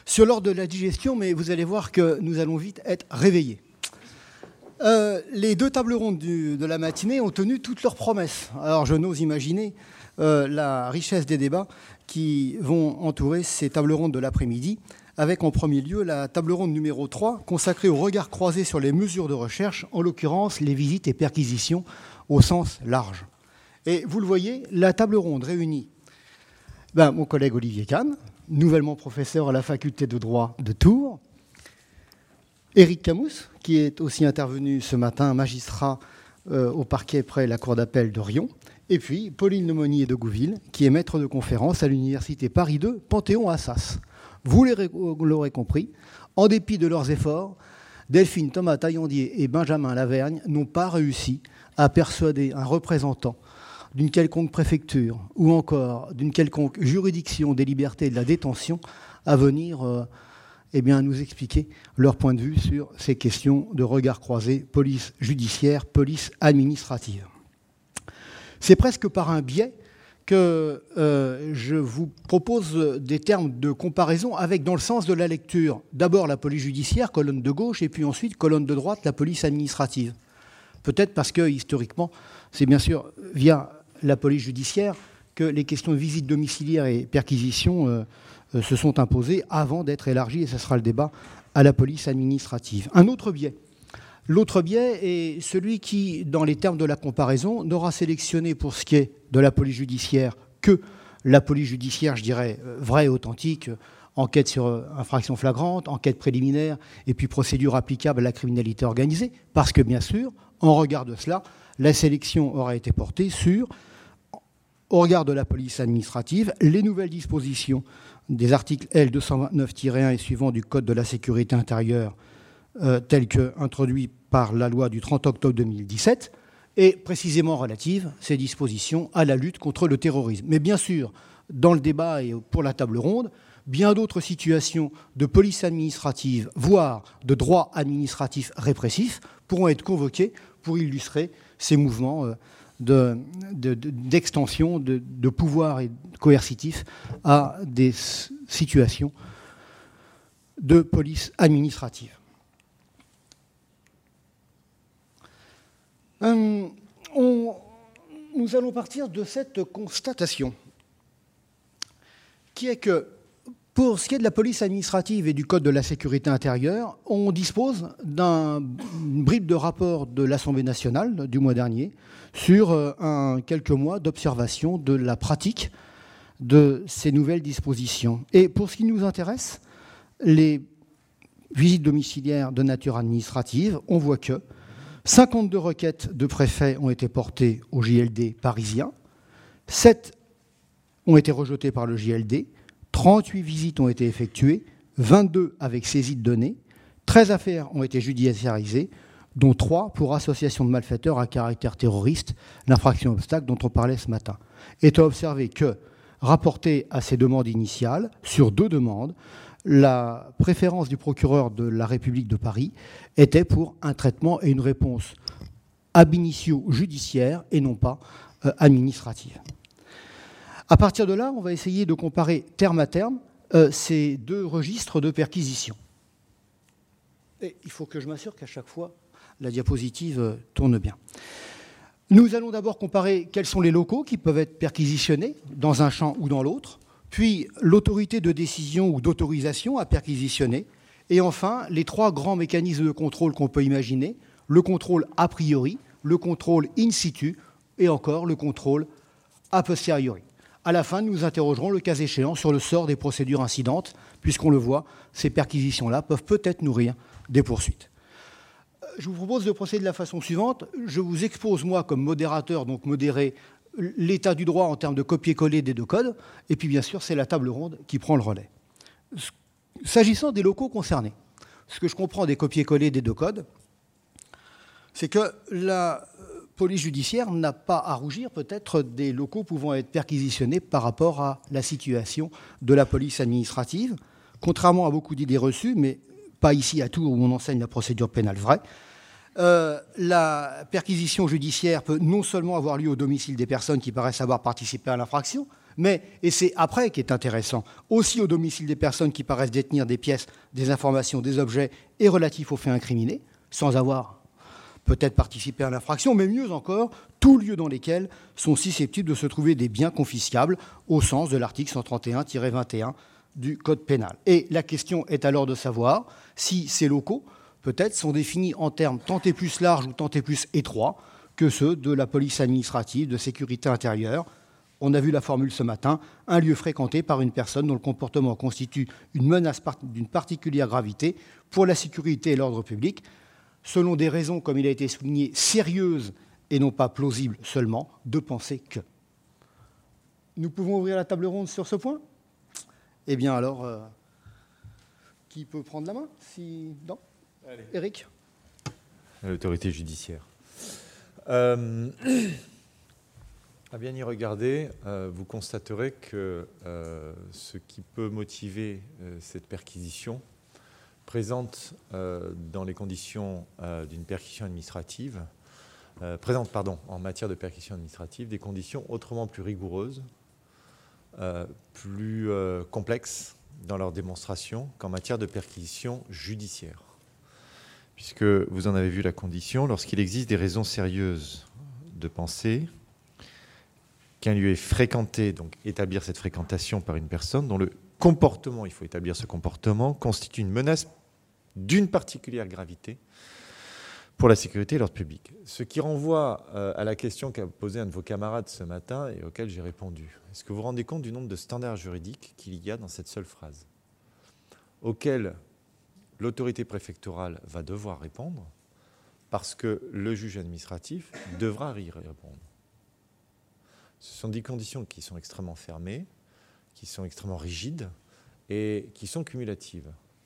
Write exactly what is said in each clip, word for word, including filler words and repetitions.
sur l'ordre de la digestion, mais vous allez voir que nous allons vite être réveillés. Euh, les deux tables rondes du, de la matinée ont tenu toutes leurs promesses. Alors je n'ose imaginer euh, la richesse des débats qui vont entourer ces tables rondes de l'après-midi, avec en premier lieu la table ronde numéro trois, consacrée au regard croisé sur les mesures de recherche, en l'occurrence les visites et perquisitions au sens large. Et vous le voyez, la table ronde réunit ben, mon collègue Olivier Kahn, nouvellement professeur à la faculté de droit de Tours, Éric Camous, qui est aussi intervenu ce matin, magistrat euh, au parquet près la cour d'appel de Riom, et puis Pauline Lemonnier de Gouville, qui est maître de conférence à l'université Paris deux, Panthéon-Assas. Vous l'aurez compris, en dépit de leurs efforts, Delphine Thomas Taillandier et Benjamin Lavergne n'ont pas réussi à persuader un représentant d'une quelconque préfecture ou encore d'une quelconque juridiction des libertés et de la détention à venir euh, eh bien, nous expliquer leur point de vue sur ces questions de regard croisé, police judiciaire, police administrative. C'est presque par un biais que euh, je vous propose des termes de comparaison avec, dans le sens de la lecture, d'abord la police judiciaire, colonne de gauche, et puis ensuite, colonne de droite, la police administrative. Peut-être parce que, historiquement, c'est bien sûr via la police judiciaire que les questions de visite domiciliaire et perquisition euh, euh, se sont imposées avant d'être élargies, et ce sera le débat, à la police administrative. Un autre biais. L'autre biais est celui qui, dans les termes de la comparaison, n'aura sélectionné pour ce qui est de la police judiciaire que la police judiciaire, je dirais, vraie, authentique, enquête sur infraction flagrante, enquête préliminaire, et puis procédure applicable à la criminalité organisée, parce que, bien sûr, en regard de cela, la sélection aura été portée sur, au regard de la police administrative, les nouvelles dispositions des articles L deux cent vingt-neuf tiret un et suivants du Code de la sécurité intérieure, euh, tels qu'introduits par la loi du trente octobre deux mille dix-sept, et précisément relatives, ces dispositions, à la lutte contre le terrorisme. Mais bien sûr, dans le débat et pour la table ronde, bien d'autres situations de police administrative, voire de droit administratif répressif, pourront être convoquées pour illustrer ces mouvements de, de, de, d'extension de, de pouvoir et coercitif à des situations de police administrative. Euh, on, nous allons partir de cette constatation, qui est que, pour ce qui est de la police administrative et du Code de la sécurité intérieure, on dispose d'un bribe de rapport de l'Assemblée nationale du mois dernier sur un, quelques mois d'observation de la pratique de ces nouvelles dispositions. Et pour ce qui nous intéresse, les visites domiciliaires de nature administrative, on voit que cinquante-deux requêtes de préfets ont été portées au J L D parisien, sept ont été rejetées par le J L D, trente-huit visites ont été effectuées, vingt-deux avec saisie de données, treize affaires ont été judiciarisées, dont trois pour association de malfaiteurs à caractère terroriste, l'infraction obstacle dont on parlait ce matin. Et à observer que, rapporté à ces demandes initiales, sur deux demandes, la préférence du procureur de la République de Paris était pour un traitement et une réponse ab initio judiciaire et non pas euh, administrative. À partir de là, on va essayer de comparer terme à terme euh, ces deux registres de perquisition. Et il faut que je m'assure qu'à chaque fois, la diapositive euh, tourne bien. Nous allons d'abord comparer quels sont les locaux qui peuvent être perquisitionnés dans un champ ou dans l'autre, puis l'autorité de décision ou d'autorisation à perquisitionner, et enfin les trois grands mécanismes de contrôle qu'on peut imaginer, le contrôle a priori, le contrôle in situ, et encore le contrôle a posteriori. À la fin, nous nous interrogerons, le cas échéant, sur le sort des procédures incidentes, puisqu'on le voit, ces perquisitions-là peuvent peut-être nourrir des poursuites. Je vous propose de procéder de la façon suivante. Je vous expose, moi, comme modérateur, donc modéré, l'état du droit en termes de copier-coller des deux codes, et puis, bien sûr, c'est la table ronde qui prend le relais. S'agissant des locaux concernés, ce que je comprends des copier-coller des deux codes, c'est que la police judiciaire n'a pas à rougir peut-être des locaux pouvant être perquisitionnés par rapport à la situation de la police administrative, contrairement à beaucoup d'idées reçues, mais pas ici à Tours où on enseigne la procédure pénale vraie. Euh, la perquisition judiciaire peut non seulement avoir lieu au domicile des personnes qui paraissent avoir participé à l'infraction, mais, et c'est après qui est intéressant, aussi au domicile des personnes qui paraissent détenir des pièces, des informations, des objets et relatifs aux faits incriminés, sans avoir peut-être participé à l'infraction, mais mieux encore, tous lieux dans lesquels sont susceptibles de se trouver des biens confiscables au sens de l'article cent trente et un tiret vingt et un du Code pénal. Et la question est alors de savoir si ces locaux, peut-être, sont définis en termes tant et plus larges ou tant et plus étroits que ceux de la police administrative, de sécurité intérieure. On a vu la formule ce matin, un lieu fréquenté par une personne dont le comportement constitue une menace d'une particulière gravité pour la sécurité et l'ordre public, selon des raisons, comme il a été souligné, sérieuses et non pas plausibles seulement, de penser que. Nous pouvons ouvrir la table ronde sur ce point ? Eh bien alors, euh, qui peut prendre la main si... Non ? Allez. Éric ? L'autorité judiciaire. Euh, à bien y regarder, euh, vous constaterez que euh, ce qui peut motiver euh, cette perquisition présente euh, dans les conditions euh, d'une perquisition administrative, euh, présente pardon, en matière de perquisition administrative des conditions autrement plus rigoureuses, euh, plus euh, complexes dans leur démonstration qu'en matière de perquisition judiciaire. Puisque vous en avez vu la condition, lorsqu'il existe des raisons sérieuses de penser qu'un lieu est fréquenté, donc établir cette fréquentation par une personne dont le comportement, il faut établir ce comportement, constitue une menace d'une particulière gravité pour la sécurité et l'ordre public. Ce qui renvoie euh, à la question qu'a posée un de vos camarades ce matin et auquel j'ai répondu. Est-ce que vous vous rendez compte du nombre de standards juridiques qu'il y a dans cette seule phrase, auquel l'autorité préfectorale va devoir répondre parce que le juge administratif devra y répondre. Ce sont des conditions qui sont extrêmement fermées, qui sont extrêmement rigides et qui sont cumulatives.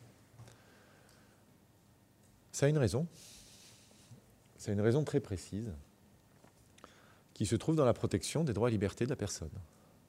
Ça a une raison. Ça a une raison très précise qui se trouve dans la protection des droits et libertés de la personne. Pourquoi ?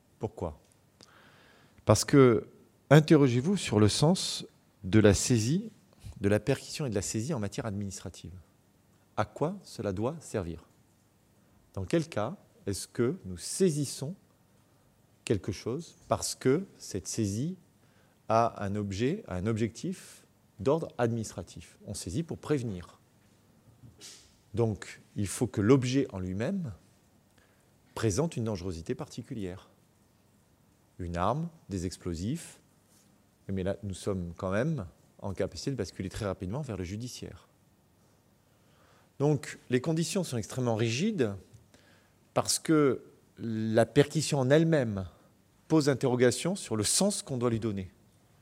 Parce que, interrogez-vous sur le sens de la saisie, de la perquisition et de la saisie en matière administrative. À quoi cela doit servir ? Dans quel cas est-ce que nous saisissons quelque chose parce que cette saisie a un objet, a un objectif d'ordre administratif ? On saisit pour prévenir. Donc, il faut que l'objet en lui-même présente une dangerosité particulière. Une arme, des explosifs, mais là, nous sommes quand même en capacité de basculer très rapidement vers le judiciaire. Donc, les conditions sont extrêmement rigides parce que la perquisition en elle-même pose interrogation sur le sens qu'on doit lui donner. Vous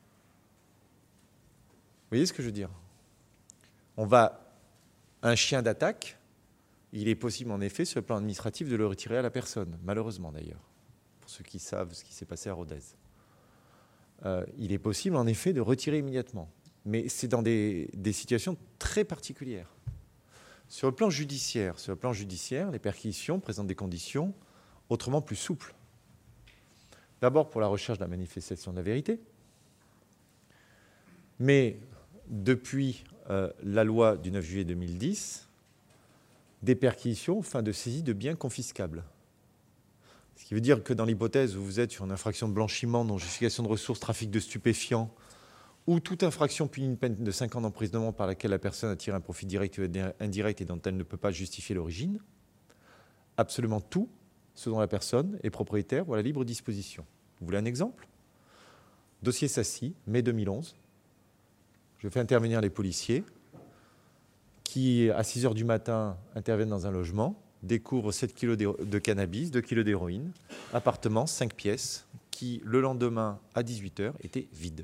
voyez ce que je veux dire ? On va... Un chien d'attaque, il est possible en effet, sur le plan administratif, de le retirer à la personne, malheureusement d'ailleurs, pour ceux qui savent ce qui s'est passé à Rodez. Euh, il est possible en effet de retirer immédiatement, mais c'est dans des, des situations très particulières. Sur le plan judiciaire, sur le plan judiciaire, les perquisitions présentent des conditions autrement plus souples. D'abord pour la recherche de la manifestation de la vérité, mais depuis euh, la loi du neuf juillet deux mille dix, des perquisitions aux fins de saisie de biens confiscables. Ce qui veut dire que dans l'hypothèse où vous êtes sur une infraction de blanchiment, non-justification de ressources, trafic de stupéfiants, ou toute infraction punie d'une peine de cinq ans d'emprisonnement par laquelle la personne a tiré un profit direct ou indirect et dont elle ne peut pas justifier l'origine, absolument tout ce dont la personne est propriétaire ou à la libre disposition. Vous voulez un exemple ? Dossier Sassy, mai deux mille onze. Je fais intervenir les policiers qui, à six heures du matin, interviennent dans un logement, découvrent sept kilos de cannabis, deux kilos d'héroïne, appartement, cinq pièces, qui, le lendemain, à dix-huit heures, était vide.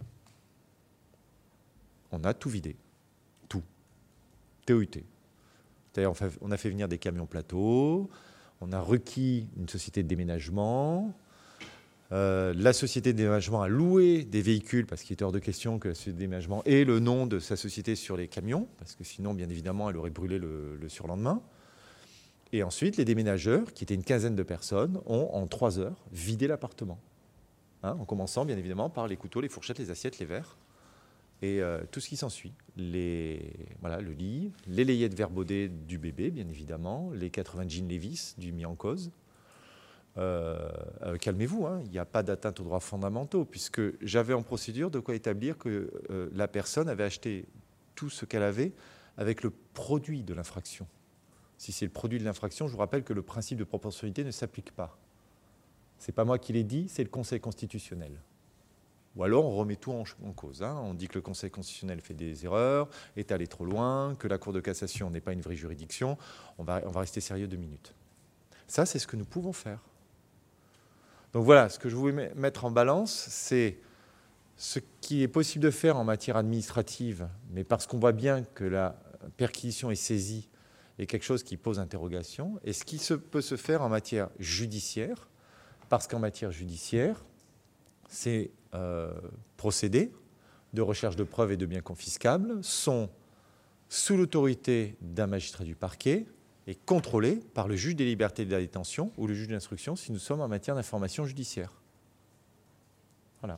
On a tout vidé. Tout. T O U T. C'est-à-dire, on a fait venir des camions plateaux, on a requis une société de déménagement. Euh, la société de déménagement a loué des véhicules parce qu'il était hors de question que la société de déménagement ait le nom de sa société sur les camions, parce que sinon, bien évidemment, elle aurait brûlé le, le surlendemain. Et ensuite, les déménageurs, qui étaient une quinzaine de personnes, ont, en trois heures, vidé l'appartement. Hein, en commençant, bien évidemment, par les couteaux, les fourchettes, les assiettes, les verres. et euh, tout ce qui s'ensuit. Les, voilà, le lit, les layettes verbaudées du bébé, bien évidemment, les quatre-vingts jeans Levi's du mis en cause. Euh, euh, calmez-vous, hein, il n'y a pas d'atteinte aux droits fondamentaux, puisque j'avais en procédure de quoi établir que euh, la personne avait acheté tout ce qu'elle avait avec le produit de l'infraction. Si c'est le produit de l'infraction, je vous rappelle que le principe de proportionnalité ne s'applique pas. Ce n'est pas moi qui l'ai dit, c'est le Conseil constitutionnel. Ou alors on remet tout en, en cause. Hein. On dit que le Conseil constitutionnel fait des erreurs, est allé trop loin, que la Cour de cassation n'est pas une vraie juridiction. On va, on va rester sérieux deux minutes. Ça, c'est ce que nous pouvons faire. Donc voilà, ce que je voulais mettre en balance, c'est ce qui est possible de faire en matière administrative, mais parce qu'on voit bien que la perquisition et saisie est quelque chose qui pose interrogation, et ce qui se, peut se faire en matière judiciaire, parce qu'en matière judiciaire, ces euh, procédés de recherche de preuves et de biens confiscables sont sous l'autorité d'un magistrat du parquet et contrôlés par le juge des libertés et de la détention ou le juge d'instruction si nous sommes en matière d'information judiciaire. Voilà.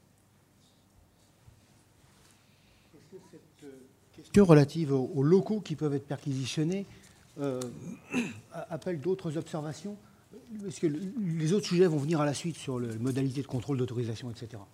Est-ce que cette question relative aux locaux qui peuvent être perquisitionnés euh, appelle d'autres observations? Parce que les autres sujets vont venir à la suite sur les modalités de contrôle, d'autorisation, et cetera.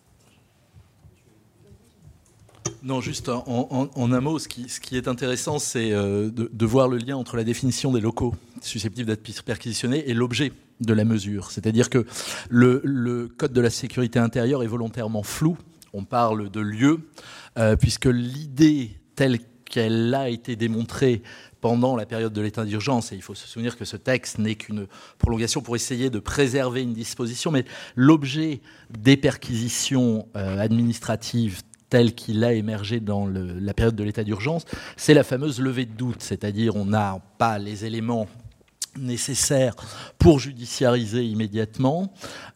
Non, juste en, en, en un mot, ce qui, ce qui est intéressant, c'est euh, de, de voir le lien entre la définition des locaux susceptibles d'être perquisitionnés et l'objet de la mesure. C'est-à-dire que le, le Code de la sécurité intérieure est volontairement flou. On parle de lieu, euh, puisque l'idée telle qu'elle a été démontrée pendant la période de l'état d'urgence, et il faut se souvenir que ce texte n'est qu'une prolongation pour essayer de préserver une disposition, mais l'objet des perquisitions euh, administratives tel qu'il a émergé dans le, la période de l'état d'urgence, c'est la fameuse levée de doute, c'est-à-dire on n'a pas les éléments nécessaires pour judiciariser immédiatement,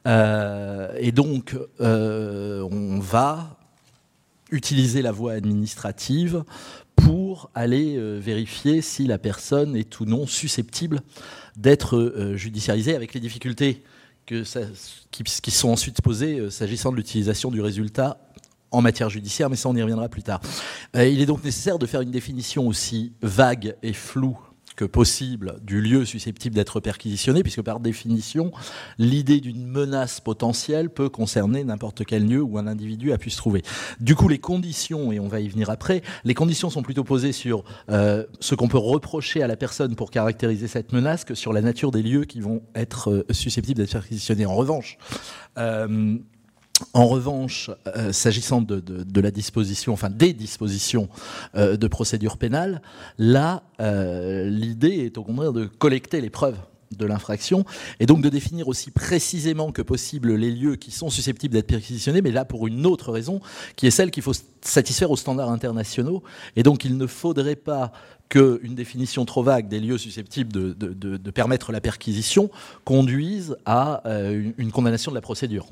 euh, et donc euh, on va utiliser la voie administrative pour aller euh, vérifier si la personne est ou non susceptible d'être euh, judiciarisée, avec les difficultés que ça, qui, qui sont ensuite posées euh, s'agissant de l'utilisation du résultat en matière judiciaire, mais ça on y reviendra plus tard. Euh, il est donc nécessaire de faire une définition aussi vague et floue que possible du lieu susceptible d'être perquisitionné, puisque par définition, l'idée d'une menace potentielle peut concerner n'importe quel lieu où un individu a pu se trouver. Du coup, les conditions, et on va y venir après, les conditions sont plutôt posées sur euh, ce qu'on peut reprocher à la personne pour caractériser cette menace que sur la nature des lieux qui vont être euh, susceptibles d'être perquisitionnés. En revanche, euh, En revanche, euh, s'agissant de, de, de la disposition, enfin des dispositions euh, de procédure pénale, là, euh, l'idée est au contraire de collecter les preuves de l'infraction et donc de définir aussi précisément que possible les lieux qui sont susceptibles d'être perquisitionnés, mais là pour une autre raison, qui est celle qu'il faut satisfaire aux standards internationaux. Et donc il ne faudrait pas qu'une définition trop vague des lieux susceptibles de, de, de, de permettre la perquisition conduise à euh, une, une condamnation de la procédure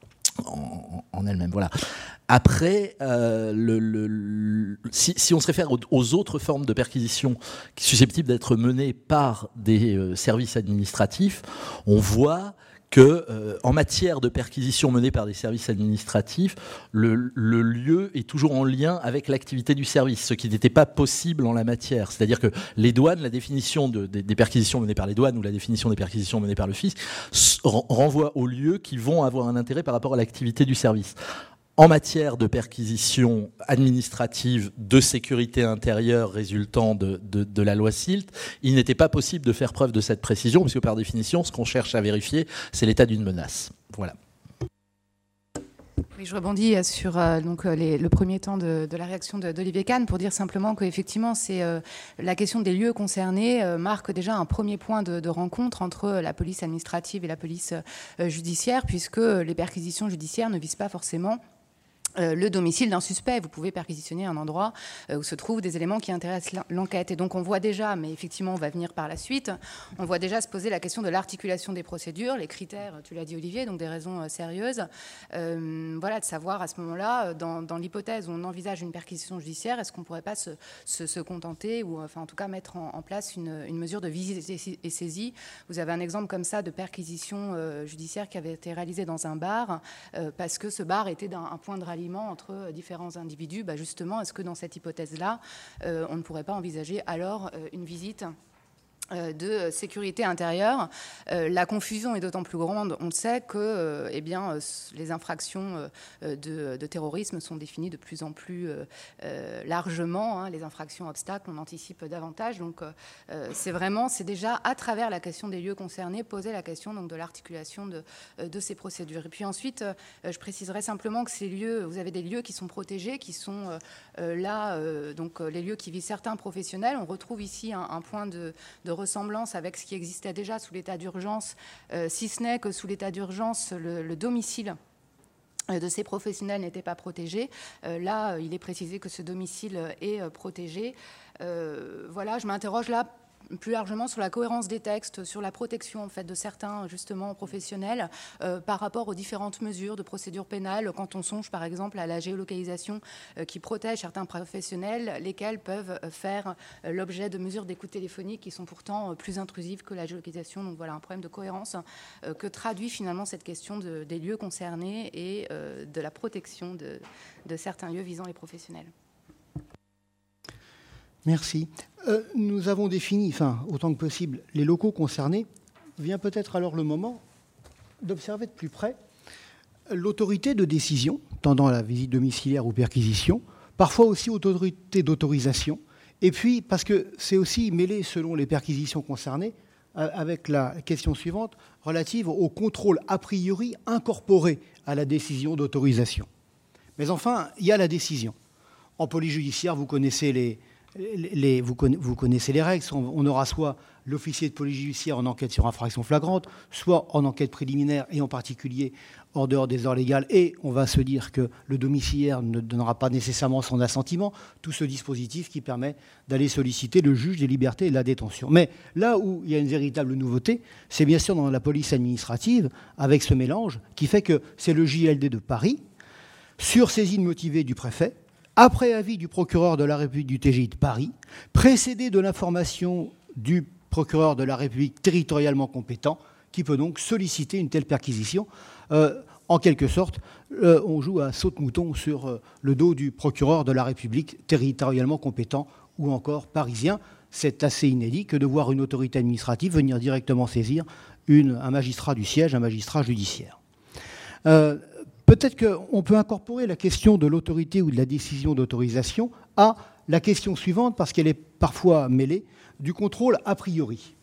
en, en elle-même. Voilà. Après, euh, le, le, le, si, si on se réfère aux, aux autres formes de perquisition susceptibles d'être menées par des euh, services administratifs, on voit que, euh, en matière de perquisition menée par des services administratifs, le, le lieu est toujours en lien avec l'activité du service, ce qui n'était pas possible en la matière. C'est-à-dire que les douanes, la définition de, des, des perquisitions menées par les douanes ou la définition des perquisitions menées par le fisc renvoie aux lieux qui vont avoir un intérêt par rapport à l'activité du service. En matière de perquisition administrative de sécurité intérieure résultant de, de, de la loi SILT, il n'était pas possible de faire preuve de cette précision, puisque par définition, ce qu'on cherche à vérifier, c'est l'état d'une menace. Voilà. Oui, je rebondis sur euh, donc, les, le premier temps de, de la réaction d'Olivier Kahn pour dire simplement qu'effectivement, c'est, euh, la question des lieux concernés euh, marque déjà un premier point de, de rencontre entre la police administrative et la police euh, judiciaire, puisque les perquisitions judiciaires ne visent pas forcément Euh, le domicile d'un suspect. Vous pouvez perquisitionner un endroit euh, où se trouvent des éléments qui intéressent l'enquête. Et donc on voit déjà, mais effectivement on va venir par la suite, on voit déjà se poser la question de l'articulation des procédures, les critères, tu l'as dit Olivier, donc des raisons euh, sérieuses. Euh, voilà, de savoir à ce moment-là, dans, dans l'hypothèse où on envisage une perquisition judiciaire, est-ce qu'on ne pourrait pas se, se, se contenter, ou enfin en tout cas mettre en, en place une, une mesure de visite et saisie. Vous avez un exemple comme ça de perquisition euh, judiciaire qui avait été réalisée dans un bar, euh, parce que ce bar était d'un, un point de ralliement ralliement entre différents individus. Bah justement, est-ce que dans cette hypothèse-là, euh, on ne pourrait pas envisager alors euh, une visite de sécurité intérieure? Euh, la confusion est d'autant plus grande, on sait que euh, eh bien, les infractions euh, de, de terrorisme sont définies de plus en plus euh, euh, largement, hein, les infractions obstacles, on anticipe davantage, donc euh, c'est vraiment, c'est déjà à travers la question des lieux concernés, poser la question donc, de l'articulation de, de ces procédures. Et puis ensuite, euh, je préciserai simplement que ces lieux, vous avez des lieux qui sont protégés, qui sont euh, là, euh, donc les lieux qui visent certains professionnels, on retrouve ici un, un point de, de ressemblance avec ce qui existait déjà sous l'état d'urgence, euh, si ce n'est que sous l'état d'urgence, le, le domicile de ces professionnels n'était pas protégé. Euh, là, il est précisé que ce domicile est euh, protégé. Euh, voilà, je m'interroge là plus largement sur la cohérence des textes, sur la protection en fait, de certains justement professionnels euh, par rapport aux différentes mesures de procédure pénale, quand on songe par exemple à la géolocalisation euh, qui protège certains professionnels, lesquels peuvent faire euh, l'objet de mesures d'écoute téléphonique qui sont pourtant euh, plus intrusives que la géolocalisation. Donc voilà, un problème de cohérence euh, que traduit finalement cette question de, des lieux concernés et euh, de la protection de, de certains lieux visant les professionnels. Merci. Euh, nous avons défini, enfin, autant que possible, les locaux concernés. Vient peut-être alors le moment d'observer de plus près l'autorité de décision, tendant à la visite domiciliaire ou perquisition, parfois aussi autorité d'autorisation, et puis, parce que c'est aussi mêlé selon les perquisitions concernées, avec la question suivante, relative au contrôle a priori incorporé à la décision d'autorisation. Mais enfin, il y a la décision. En police judiciaire, vous connaissez les... Les, vous, connaissez, vous connaissez les règles, on aura soit l'officier de police judiciaire en enquête sur infraction flagrante, soit en enquête préliminaire et en particulier en dehors des heures légales, et on va se dire que le domiciliaire ne donnera pas nécessairement son assentiment, tout ce dispositif qui permet d'aller solliciter le juge des libertés et de la détention. Mais là où il y a une véritable nouveauté, c'est bien sûr dans la police administrative, avec ce mélange qui fait que c'est le J L D de Paris, sur saisine motivée du préfet, après avis du procureur de la République du T G I de Paris, précédé de l'information du procureur de la République territorialement compétent, qui peut donc solliciter une telle perquisition. Euh, en quelque sorte, euh, on joue à saute-mouton sur euh, le dos du procureur de la République territorialement compétent ou encore parisien. C'est assez inédit que de voir une autorité administrative venir directement saisir une, un magistrat du siège, un magistrat judiciaire. Euh, Peut-être qu'on peut incorporer la question de l'autorité ou de la décision d'autorisation à la question suivante, parce qu'elle est parfois mêlée, du contrôle a priori.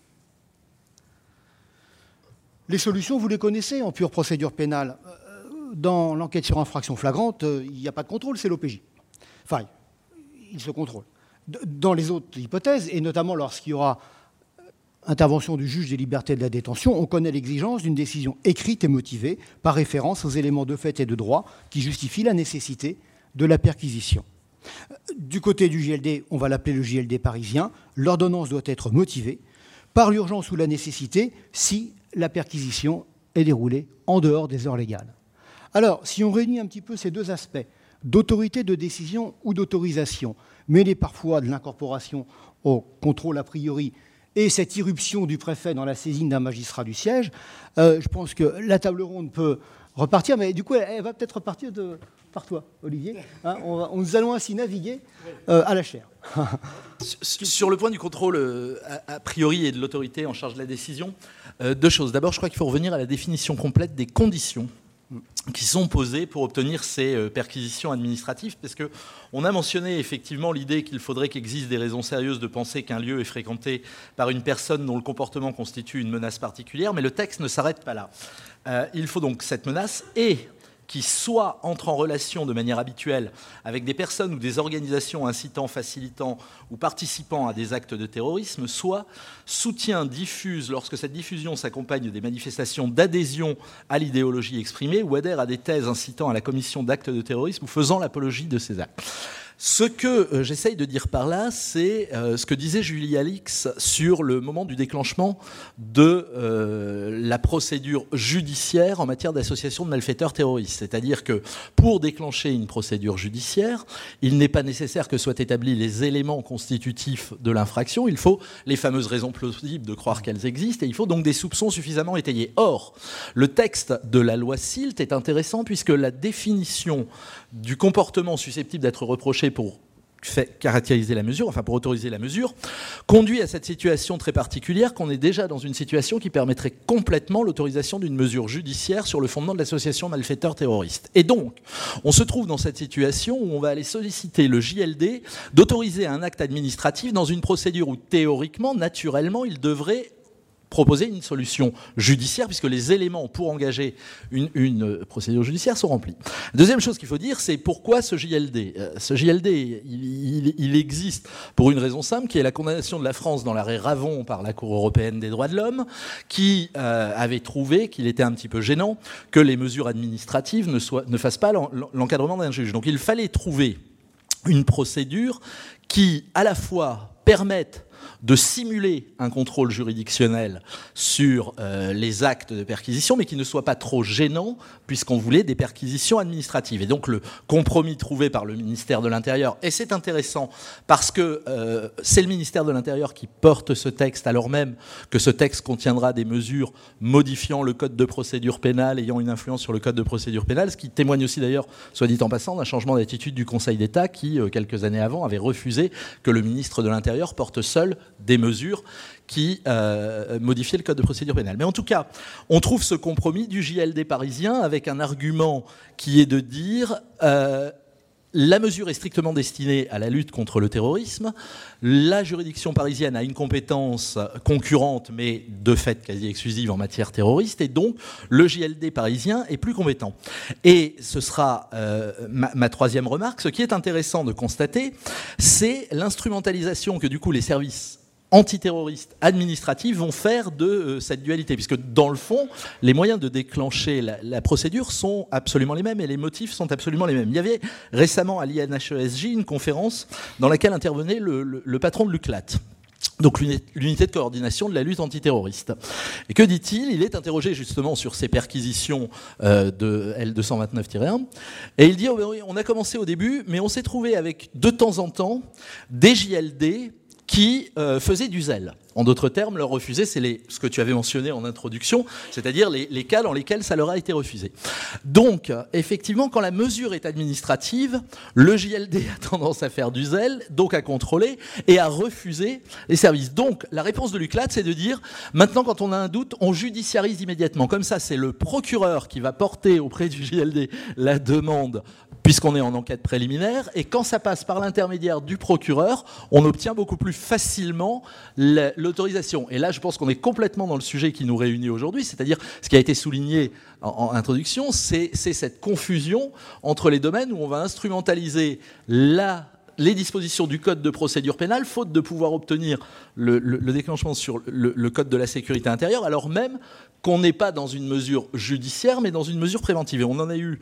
Les solutions, vous les connaissez en pure procédure pénale. Dans l'enquête sur infraction flagrante, il n'y a pas de contrôle, c'est l'O P J. Enfin, il se contrôle. Dans les autres hypothèses, et notamment lorsqu'il y aura intervention du juge des libertés et de la détention, on connaît l'exigence d'une décision écrite et motivée par référence aux éléments de fait et de droit qui justifient la nécessité de la perquisition. Du côté du J L D, on va l'appeler le J L D parisien, l'ordonnance doit être motivée par l'urgence ou la nécessité si la perquisition est déroulée en dehors des heures légales. Alors, si on réunit un petit peu ces deux aspects, d'autorité de décision ou d'autorisation, mêlés parfois de l'incorporation au contrôle a priori, et cette irruption du préfet dans la saisine d'un magistrat du siège, euh, je pense que la table ronde peut repartir, mais du coup, elle, elle va peut-être repartir de, par toi, Olivier. Hein, on va, on, nous allons ainsi naviguer euh, à la chaire. Sur le point du contrôle euh, a, a priori et de l'autorité en charge de la décision, euh, deux choses. D'abord, je crois qu'il faut revenir à la définition complète des conditions qui sont posées pour obtenir ces euh, perquisitions administratives, parce qu'on a mentionné effectivement l'idée qu'il faudrait qu'il existe des raisons sérieuses de penser qu'un lieu est fréquenté par une personne dont le comportement constitue une menace particulière, mais le texte ne s'arrête pas là. Euh, il faut donc cette menace et qui soit entre en relation de manière habituelle avec des personnes ou des organisations incitant, facilitant ou participant à des actes de terrorisme, soit soutient, diffuse, lorsque cette diffusion s'accompagne des manifestations d'adhésion à l'idéologie exprimée ou adhère à des thèses incitant à la commission d'actes de terrorisme ou faisant l'apologie de ces actes. Ce que euh, j'essaye de dire par là, c'est euh, ce que disait Julie Alix sur le moment du déclenchement de euh, la procédure judiciaire en matière d'association de malfaiteurs terroristes. C'est-à-dire que pour déclencher une procédure judiciaire, il n'est pas nécessaire que soient établis les éléments constitutifs de l'infraction, il faut les fameuses raisons plausibles de croire qu'elles existent, et il faut donc des soupçons suffisamment étayés. Or, le texte de la loi SILT est intéressant puisque la définition du comportement susceptible d'être reproché pour fait caractériser la mesure, enfin pour autoriser la mesure, conduit à cette situation très particulière qu'on est déjà dans une situation qui permettrait complètement l'autorisation d'une mesure judiciaire sur le fondement de l'association malfaiteur terroriste. Et donc, on se trouve dans cette situation où on va aller solliciter le J L D d'autoriser un acte administratif dans une procédure où théoriquement, naturellement, il devrait proposer une solution judiciaire, puisque les éléments pour engager une, une procédure judiciaire sont remplis. Deuxième chose qu'il faut dire, c'est pourquoi ce J L D. Euh, ce J L D, il, il, il existe pour une raison simple, qui est la condamnation de la France dans l'arrêt Ravon par la Cour européenne des droits de l'homme, qui euh, avait trouvé qu'il était un petit peu gênant que les mesures administratives ne, soient, ne fassent pas l'encadrement d'un juge. Donc il fallait trouver une procédure qui, à la fois, permette de simuler un contrôle juridictionnel sur euh, les actes de perquisition, mais qui ne soit pas trop gênant, puisqu'on voulait des perquisitions administratives. Et donc le compromis trouvé par le ministère de l'Intérieur, et c'est intéressant parce que euh, c'est le ministère de l'Intérieur qui porte ce texte, alors même que ce texte contiendra des mesures modifiant le code de procédure pénale, ayant une influence sur le code de procédure pénale, ce qui témoigne aussi d'ailleurs, soit dit en passant, d'un changement d'attitude du Conseil d'État qui, euh, quelques années avant, avait refusé que le ministre de l'Intérieur porte seul des mesures qui euh, modifiaient le code de procédure pénale. Mais en tout cas, on trouve ce compromis du J L D parisien avec un argument qui est de dire euh, la mesure est strictement destinée à la lutte contre le terrorisme. La juridiction parisienne a une compétence concurrente, mais de fait quasi exclusive en matière terroriste, et donc le J L D parisien est plus compétent. Et ce sera euh, ma, ma troisième remarque. Ce qui est intéressant de constater, c'est l'instrumentalisation que du coup les services antiterroristes administratifs vont faire de euh, cette dualité, puisque dans le fond, les moyens de déclencher la, la procédure sont absolument les mêmes et les motifs sont absolument les mêmes. Il y avait récemment à l'I N H E S J une conférence dans laquelle intervenait le, le, le patron de l'U C L A T, donc l'unité de coordination de la lutte antiterroriste. Et que dit-il? Il est interrogé justement sur ces perquisitions euh, de L deux cent vingt-neuf tiret un, et il dit oh ben oui, on a commencé au début, mais on s'est trouvé avec de temps en temps des J L D qui euh, faisaient du zèle. En d'autres termes, leur refuser, c'est les, ce que tu avais mentionné en introduction, c'est-à-dire les, les cas dans lesquels ça leur a été refusé. Donc, effectivement, quand la mesure est administrative, le J L D a tendance à faire du zèle, donc à contrôler et à refuser les services. Donc, la réponse de l'U C L A T, c'est de dire, maintenant, quand on a un doute, on judiciarise immédiatement. Comme ça, c'est le procureur qui va porter auprès du J L D la demande, puisqu'on est en enquête préliminaire, et quand ça passe par l'intermédiaire du procureur, on obtient beaucoup plus facilement l'autorisation. Et là, je pense qu'on est complètement dans le sujet qui nous réunit aujourd'hui, c'est-à-dire ce qui a été souligné en, en introduction, c'est cette confusion entre les domaines où on va instrumentaliser la les dispositions du code de procédure pénale, faute de pouvoir obtenir le, le, le déclenchement sur le, le code de la sécurité intérieure, alors même qu'on n'est pas dans une mesure judiciaire, mais dans une mesure préventive. Et on en a eu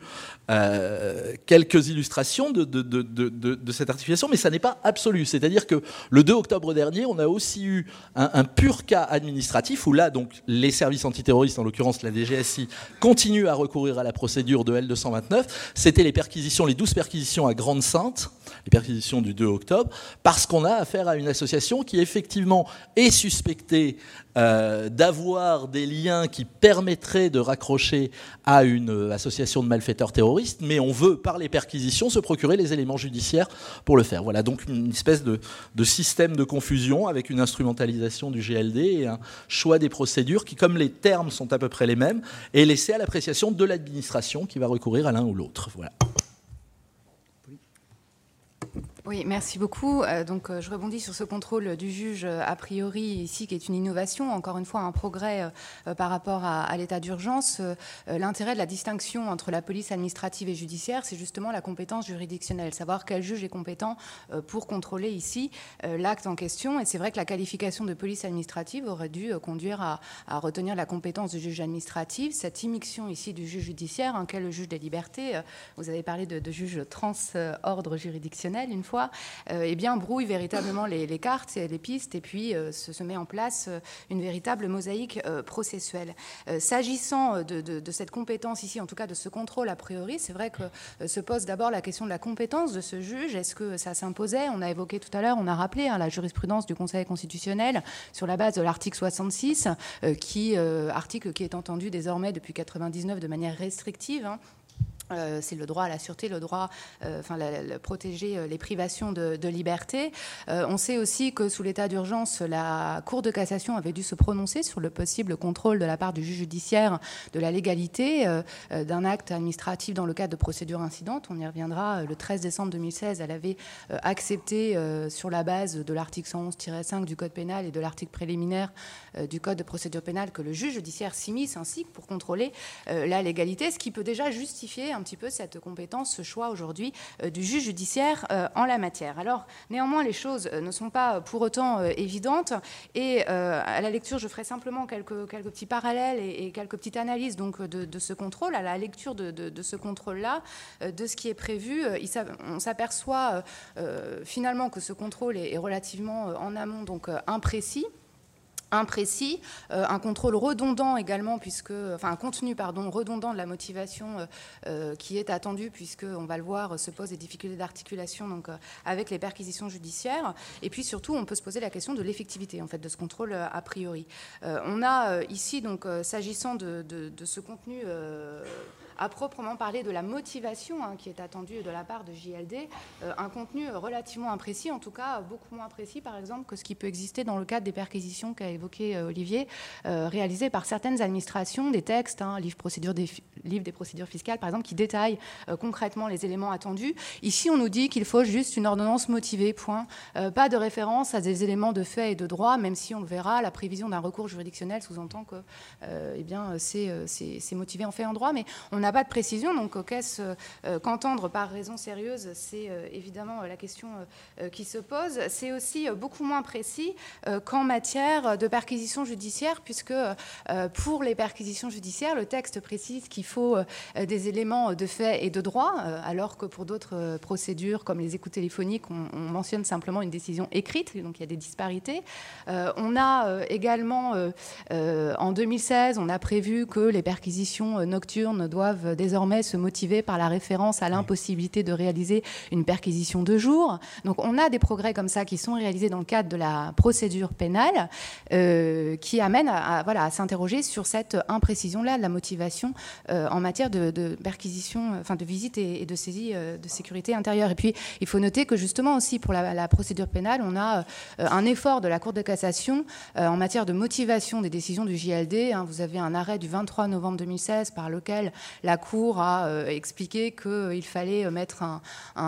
euh, quelques illustrations de, de, de, de, de cette articulation, mais ça n'est pas absolu. C'est-à-dire que le deux octobre dernier, on a aussi eu un, un pur cas administratif, où là, donc, les services antiterroristes, en l'occurrence la D G S I, continuent à recourir à la procédure de L deux cent vingt-neuf. C'était les perquisitions, les douze perquisitions à Grande-Sainte, les perquisitions du deux octobre, parce qu'on a affaire à une association qui effectivement est suspectée euh, d'avoir des liens qui permettraient de raccrocher à une association de malfaiteurs terroristes, mais on veut, par les perquisitions, se procurer les éléments judiciaires pour le faire. Voilà, donc une espèce de, de système de confusion avec une instrumentalisation du G L D et un choix des procédures qui, comme les termes sont à peu près les mêmes, est laissé à l'appréciation de l'administration qui va recourir à l'un ou l'autre. Voilà. Oui, merci beaucoup. Euh, donc, euh, je rebondis sur ce contrôle du juge euh, a priori ici, qui est une innovation, encore une fois un progrès euh, par rapport à, à l'état d'urgence. Euh, l'intérêt de la distinction entre la police administrative et judiciaire, c'est justement la compétence juridictionnelle, savoir quel juge est compétent euh, pour contrôler ici euh, l'acte en question. Et c'est vrai que la qualification de police administrative aurait dû euh, conduire à, à retenir la compétence du juge administratif. Cette immixtion ici du juge judiciaire, hein, qu'est le juge des libertés, euh, vous avez parlé de, de juge trans-ordre juridictionnel une fois, Euh, eh bien, brouille véritablement les, les cartes et les pistes, et puis euh, se, se met en place euh, une véritable mosaïque euh, processuelle. Euh, s'agissant de, de, de cette compétence ici, en tout cas de ce contrôle a priori, c'est vrai que euh, se pose d'abord la question de la compétence de ce juge. Est-ce que ça s'imposait? On a évoqué tout à l'heure, on a rappelé hein, la jurisprudence du Conseil constitutionnel sur la base de l'article soixante-six, euh, qui, euh, article qui est entendu désormais depuis quatre-vingt-dix-neuf de manière restrictive, hein. Euh, c'est le droit à la sûreté, le droit, euh, enfin, la, la, protéger les privations de, de liberté. Euh, on sait aussi que sous l'état d'urgence, la Cour de cassation avait dû se prononcer sur le possible contrôle de la part du juge judiciaire de la légalité euh, d'un acte administratif dans le cadre de procédures incidentes. On y reviendra. Le treize décembre deux mille seize, elle avait euh, accepté, euh, sur la base de l'article cent onze tiret cinq du Code pénal et de l'article préliminaire euh, du Code de procédure pénale, que le juge judiciaire s'immisce ainsi pour contrôler euh, la légalité, ce qui peut déjà justifier un petit peu cette compétence, ce choix aujourd'hui euh, du juge judiciaire euh, en la matière. Alors, néanmoins, les choses euh, ne sont pas pour autant euh, évidentes, et euh, à la lecture, je ferai simplement quelques, quelques petits parallèles et, et quelques petites analyses donc, de, de ce contrôle. À la lecture de, de, de ce contrôle-là, euh, de ce qui est prévu, euh, il on s'aperçoit euh, finalement que ce contrôle est, est relativement euh, en amont, donc euh, imprécis. imprécis, euh, un contrôle redondant également, puisque, enfin un contenu pardon, redondant de la motivation euh, euh, qui est attendu, puisque, on va le voir, se posent des difficultés d'articulation donc, euh, avec les perquisitions judiciaires. Et puis surtout, on peut se poser la question de l'effectivité en fait, de ce contrôle euh, a priori. Euh, on a euh, ici, donc, euh, s'agissant de, de, de ce contenu euh, à proprement parler de la motivation hein, qui est attendue de la part de J L D, euh, un contenu relativement imprécis, en tout cas beaucoup moins précis par exemple que ce qui peut exister dans le cadre des perquisitions qu'a évoqué euh, Olivier, euh, réalisées par certaines administrations, des textes, hein, livre, procédure des, livre des procédures fiscales par exemple, qui détaillent euh, concrètement les éléments attendus. Ici on nous dit qu'il faut juste une ordonnance motivée, point. Euh, pas de référence à des éléments de fait et de droit, même si on le verra, la prévision d'un recours juridictionnel sous-entend que euh, eh bien, c'est, c'est, c'est motivé en fait en droit, mais on n'a pas de précision, donc qu'est-ce euh, qu'entendre par raison sérieuse, c'est euh, évidemment la question euh, qui se pose. C'est aussi euh, beaucoup moins précis euh, qu'en matière de perquisition judiciaire, puisque euh, pour les perquisitions judiciaires, le texte précise qu'il faut euh, des éléments de fait et de droit, euh, alors que pour d'autres euh, procédures, comme les écoutes téléphoniques, on, on mentionne simplement une décision écrite, donc il y a des disparités. Euh, on a euh, également, euh, euh, en deux mille seize, on a prévu que les perquisitions nocturnes doivent désormais se motiver par la référence à l'impossibilité de réaliser une perquisition de jour. Donc on a des progrès comme ça qui sont réalisés dans le cadre de la procédure pénale euh, qui amènent à, à, voilà, à s'interroger sur cette imprécision-là de la motivation euh, en matière de, de perquisition, enfin de visite et, et de saisie euh, de sécurité intérieure. Et puis il faut noter que justement aussi pour la, la procédure pénale, on a euh, un effort de la Cour de cassation euh, en matière de motivation des décisions du J L D. Hein, vous avez un arrêt du vingt-trois novembre deux mille seize par lequel la Cour a euh, expliqué qu'il fallait mettre un,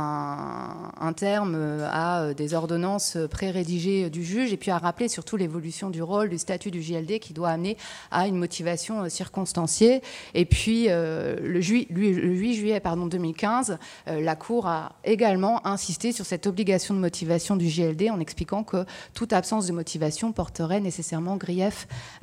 un, un terme à des ordonnances pré-rédigées du juge, et puis a rappelé surtout l'évolution du rôle, du statut du J L D qui doit amener à une motivation circonstanciée. Et puis euh, le, ju- le huit juillet pardon, deux mille quinze, euh, la Cour a également insisté sur cette obligation de motivation du J L D en expliquant que toute absence de motivation porterait nécessairement grief,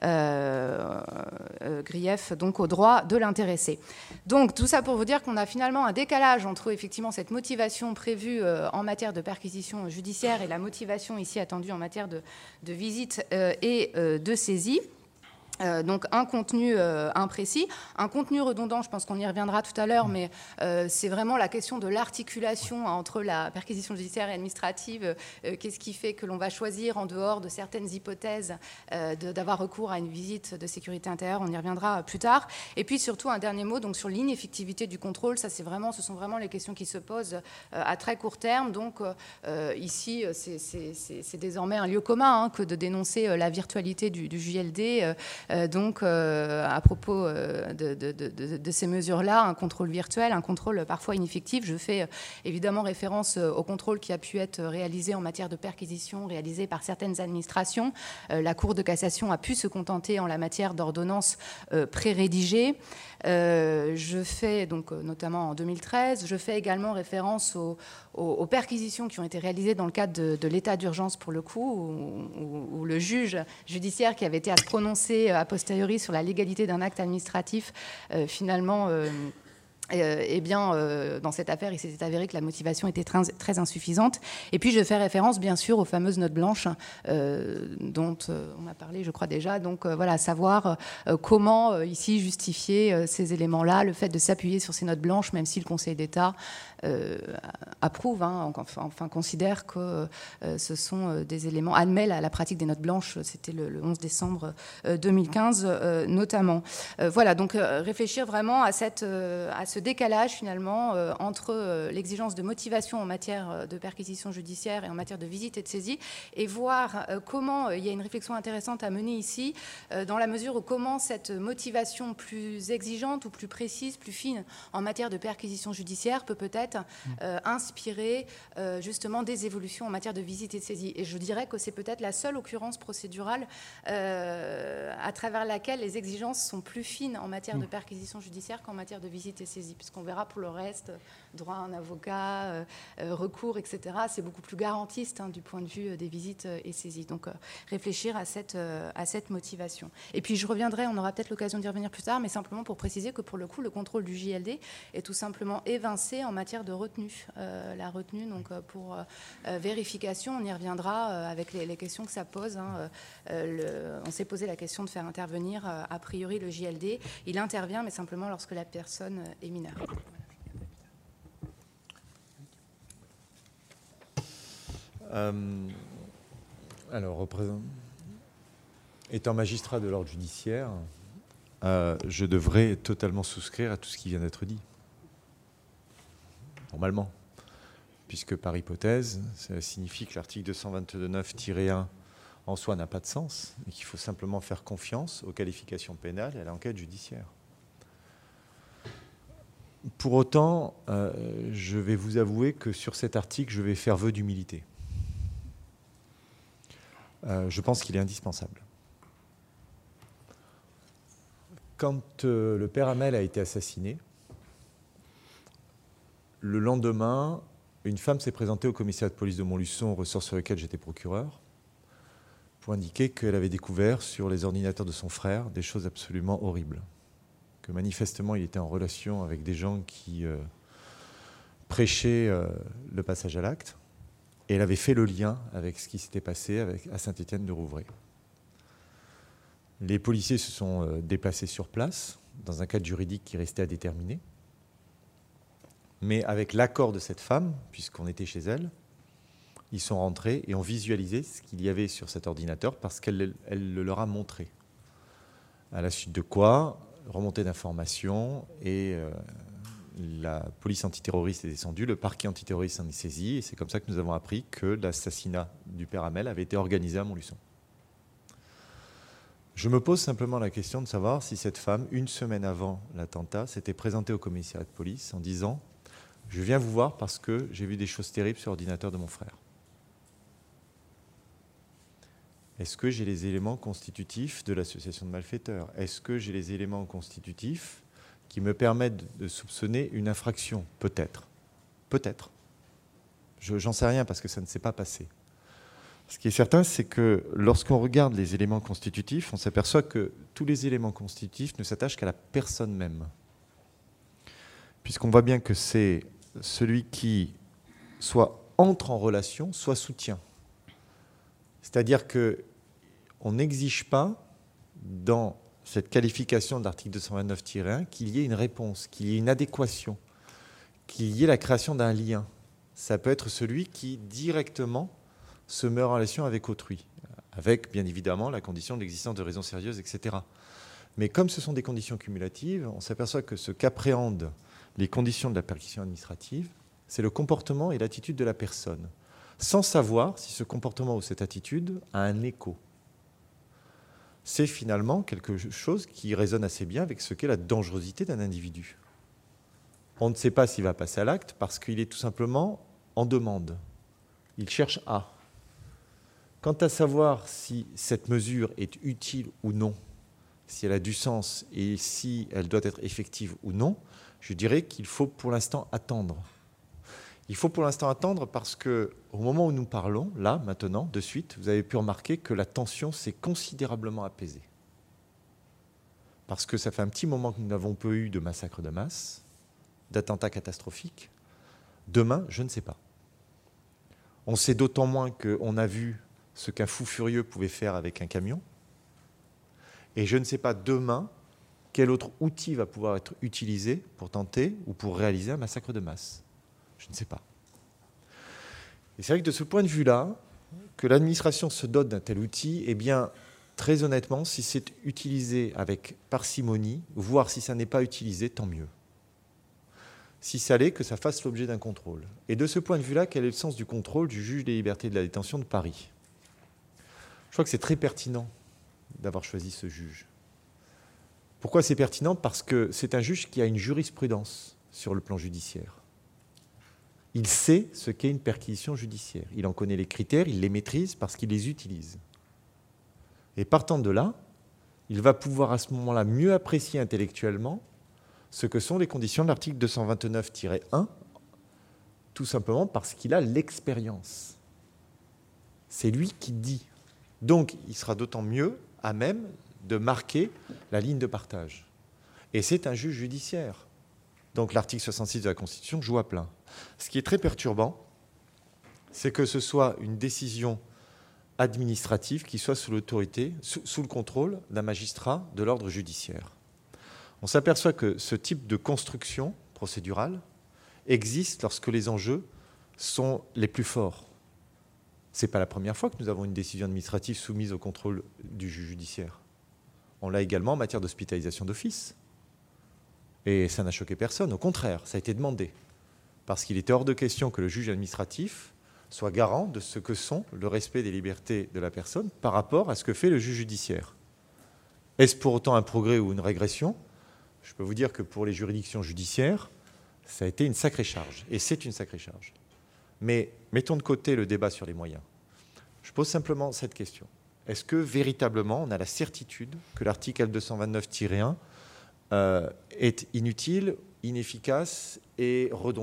euh, euh, grief donc au droit de l'intéressé. Donc tout ça pour vous dire qu'on a finalement un décalage entre effectivement cette motivation prévue euh, en matière de perquisition judiciaire et la motivation ici attendue en matière de, de visite euh, et euh, de saisie. Euh, donc un contenu euh, imprécis, un contenu redondant, je pense qu'on y reviendra tout à l'heure, mais euh, c'est vraiment la question de l'articulation entre la perquisition judiciaire et administrative. Euh, qu'est-ce qui fait que l'on va choisir, en dehors de certaines hypothèses, euh, de, d'avoir recours à une visite de sécurité intérieure? On y reviendra plus tard. Et puis surtout un dernier mot donc sur l'ineffectivité du contrôle. Ça, c'est vraiment, ce sont vraiment les questions qui se posent euh, à très court terme. Donc euh, ici, c'est, c'est, c'est, c'est désormais un lieu commun hein, que de dénoncer euh, la virtualité du, du J L D. Euh, Euh, donc, euh, à propos euh, de, de, de, de ces mesures-là, un contrôle virtuel, un contrôle parfois ineffectif, je fais euh, évidemment référence euh, au contrôle qui a pu être réalisé en matière de perquisition, réalisé par certaines administrations. Euh, la Cour de cassation a pu se contenter en la matière d'ordonnances euh, pré-rédigées. Euh, je fais, donc, notamment en deux mille treize, je fais également référence aux, aux, aux perquisitions qui ont été réalisées dans le cadre de, de l'état d'urgence, pour le coup, où, où, où le juge judiciaire qui avait été à se prononcer a posteriori sur la légalité d'un acte administratif, euh, finalement... Euh, Euh, eh bien, euh, dans cette affaire, il s'était avéré que la motivation était très, très insuffisante. Et puis, je fais référence, bien sûr, aux fameuses notes blanches euh, dont euh, on a parlé, je crois déjà. Donc, euh, voilà, savoir euh, comment, euh, ici, justifier euh, ces éléments-là, le fait de s'appuyer sur ces notes blanches, même si le Conseil d'État euh, approuve, hein, enfin, enfin, considère que euh, ce sont euh, des éléments, admet la, la pratique des notes blanches, c'était le, le onze décembre euh, deux mille quinze, euh, notamment. Euh, voilà, donc, euh, réfléchir vraiment à cette... Euh, à ce ce décalage finalement euh, entre euh, l'exigence de motivation en matière de perquisition judiciaire et en matière de visite et de saisie, et voir euh, comment euh, il y a une réflexion intéressante à mener ici, euh, dans la mesure où comment cette motivation plus exigeante ou plus précise, plus fine en matière de perquisition judiciaire peut peut-être euh, inspirer euh, justement des évolutions en matière de visite et de saisie. Et je dirais que c'est peut-être la seule occurrence procédurale euh, à travers laquelle les exigences sont plus fines en matière de perquisition judiciaire qu'en matière de visite et saisie, puisqu'on verra pour le reste, droit à un avocat, euh, euh, recours, et cetera, c'est beaucoup plus garantiste hein, du point de vue des visites et saisies. Donc, euh, réfléchir à cette, euh, à cette motivation. Et puis, je reviendrai, on aura peut-être l'occasion d'y revenir plus tard, mais simplement pour préciser que, pour le coup, le contrôle du J L D est tout simplement évincé en matière de retenue. Euh, la retenue, donc, pour euh, vérification, on y reviendra euh, avec les, les questions que ça pose. Hein. Euh, le, on s'est posé la question de faire intervenir, euh, a priori, le J L D. Il intervient, mais simplement lorsque la personne est mineure. Euh, alors, représent... étant magistrat de l'ordre judiciaire, euh, je devrais totalement souscrire à tout ce qui vient d'être dit. Normalement. Puisque par hypothèse, ça signifie que l'article deux cent vingt-deux neuf tiret un en soi n'a pas de sens et qu'il faut simplement faire confiance aux qualifications pénales et à l'enquête judiciaire. Pour autant, euh, je vais vous avouer que sur cet article, je vais faire vœu d'humilité. Euh, je pense qu'il est indispensable. Quand euh, le père Hamel a été assassiné, le lendemain, une femme s'est présentée au commissariat de police de Montluçon, ressort sur lequel j'étais procureur, pour indiquer qu'elle avait découvert sur les ordinateurs de son frère des choses absolument horribles. Que manifestement, il était en relation avec des gens qui euh, prêchaient euh, le passage à l'acte, et elle avait fait le lien avec ce qui s'était passé avec, à Saint-Étienne-de-Rouvray. Les policiers se sont euh, déplacés sur place, dans un cadre juridique qui restait à déterminer, mais avec l'accord de cette femme, puisqu'on était chez elle, ils sont rentrés et ont visualisé ce qu'il y avait sur cet ordinateur parce qu'elle elle le leur a montré. À la suite de quoi, remontée d'informations et euh, la police antiterroriste est descendue, le parquet antiterroriste en est saisi et c'est comme ça que nous avons appris que l'assassinat du père Hamel avait été organisé à Montluçon. Je me pose simplement la question de savoir si cette femme, une semaine avant l'attentat, s'était présentée au commissariat de police en disant « Je viens vous voir parce que j'ai vu des choses terribles sur l'ordinateur de mon frère ». Est-ce que j'ai les éléments constitutifs de l'association de malfaiteurs? Est-ce que j'ai les éléments constitutifs qui me permettent de soupçonner une infraction? Peut-être. Peut-être. Je, j'en sais rien parce que ça ne s'est pas passé. Ce qui est certain, c'est que lorsqu'on regarde les éléments constitutifs, on s'aperçoit que tous les éléments constitutifs ne s'attachent qu'à la personne même. Puisqu'on voit bien que c'est celui qui soit entre en relation, soit soutient. C'est-à-dire qu'on n'exige pas, dans cette qualification de l'article deux cent vingt-neuf tiret un, qu'il y ait une réponse, qu'il y ait une adéquation, qu'il y ait la création d'un lien. Ça peut être celui qui, directement, se met en relation avec autrui, avec, bien évidemment, la condition de l'existence de raisons sérieuses, et cetera. Mais comme ce sont des conditions cumulatives, on s'aperçoit que ce qu'appréhendent les conditions de la perquisition administrative, c'est le comportement et l'attitude de la personne, sans savoir si ce comportement ou cette attitude a un écho. c'est finalement quelque chose qui résonne assez bien avec ce qu'est la dangerosité d'un individu. On ne sait pas s'il va passer à l'acte parce qu'il est tout simplement en demande. Il cherche à. Quant à savoir si cette mesure est utile ou non, si elle a du sens et si elle doit être effective ou non, je dirais qu'il faut pour l'instant attendre. Il faut pour l'instant attendre parce qu'au moment où nous parlons, là, maintenant, de suite, vous avez pu remarquer que la tension s'est considérablement apaisée. Parce que ça fait un petit moment que nous n'avons pas eu de massacre de masse, d'attentats catastrophiques. Demain, je ne sais pas. On sait d'autant moins qu'on a vu ce qu'un fou furieux pouvait faire avec un camion. Et je ne sais pas demain quel autre outil va pouvoir être utilisé pour tenter ou pour réaliser un massacre de masse. Je ne sais pas. Et c'est vrai que de ce point de vue-là, que l'administration se dote d'un tel outil, eh bien, très honnêtement, si c'est utilisé avec parcimonie, voire si ça n'est pas utilisé, tant mieux. Si ça l'est, que ça fasse l'objet d'un contrôle. Et de ce point de vue-là, quel est le sens du contrôle du juge des libertés et de la détention de Paris ? Je crois que c'est très pertinent d'avoir choisi ce juge. Pourquoi c'est pertinent ? Parce que c'est un juge qui a une jurisprudence sur le plan judiciaire. Il sait ce qu'est une perquisition judiciaire. Il en connaît les critères, il les maîtrise parce qu'il les utilise. Et partant de là, il va pouvoir à ce moment-là mieux apprécier intellectuellement ce que sont les conditions de l'article deux cent vingt-neuf tiret un, tout simplement parce qu'il a l'expérience. C'est lui qui dit. Donc, il sera d'autant mieux à même de marquer la ligne de partage. Et c'est un juge judiciaire. Donc l'article soixante-six de la Constitution joue à plein. Ce qui est très perturbant, c'est que ce soit une décision administrative qui soit sous l'autorité, sous, sous le contrôle d'un magistrat de l'ordre judiciaire. On s'aperçoit que ce type de construction procédurale existe lorsque les enjeux sont les plus forts. Ce n'est pas la première fois que nous avons une décision administrative soumise au contrôle du juge judiciaire. On l'a également en matière d'hospitalisation d'office. Et ça n'a choqué personne. Au contraire, ça a été demandé. Parce qu'il était hors de question que le juge administratif soit garant de ce que sont le respect des libertés de la personne par rapport à ce que fait le juge judiciaire. Est-ce pour autant un progrès ou une régression ? Je peux vous dire que pour les juridictions judiciaires, ça a été une sacrée charge. Et c'est une sacrée charge. Mais mettons de côté le débat sur les moyens. Je pose simplement cette question. Est-ce que véritablement on a la certitude que l'article L deux cent vingt-neuf tiret un euh, est inutile, inefficace et redondant ?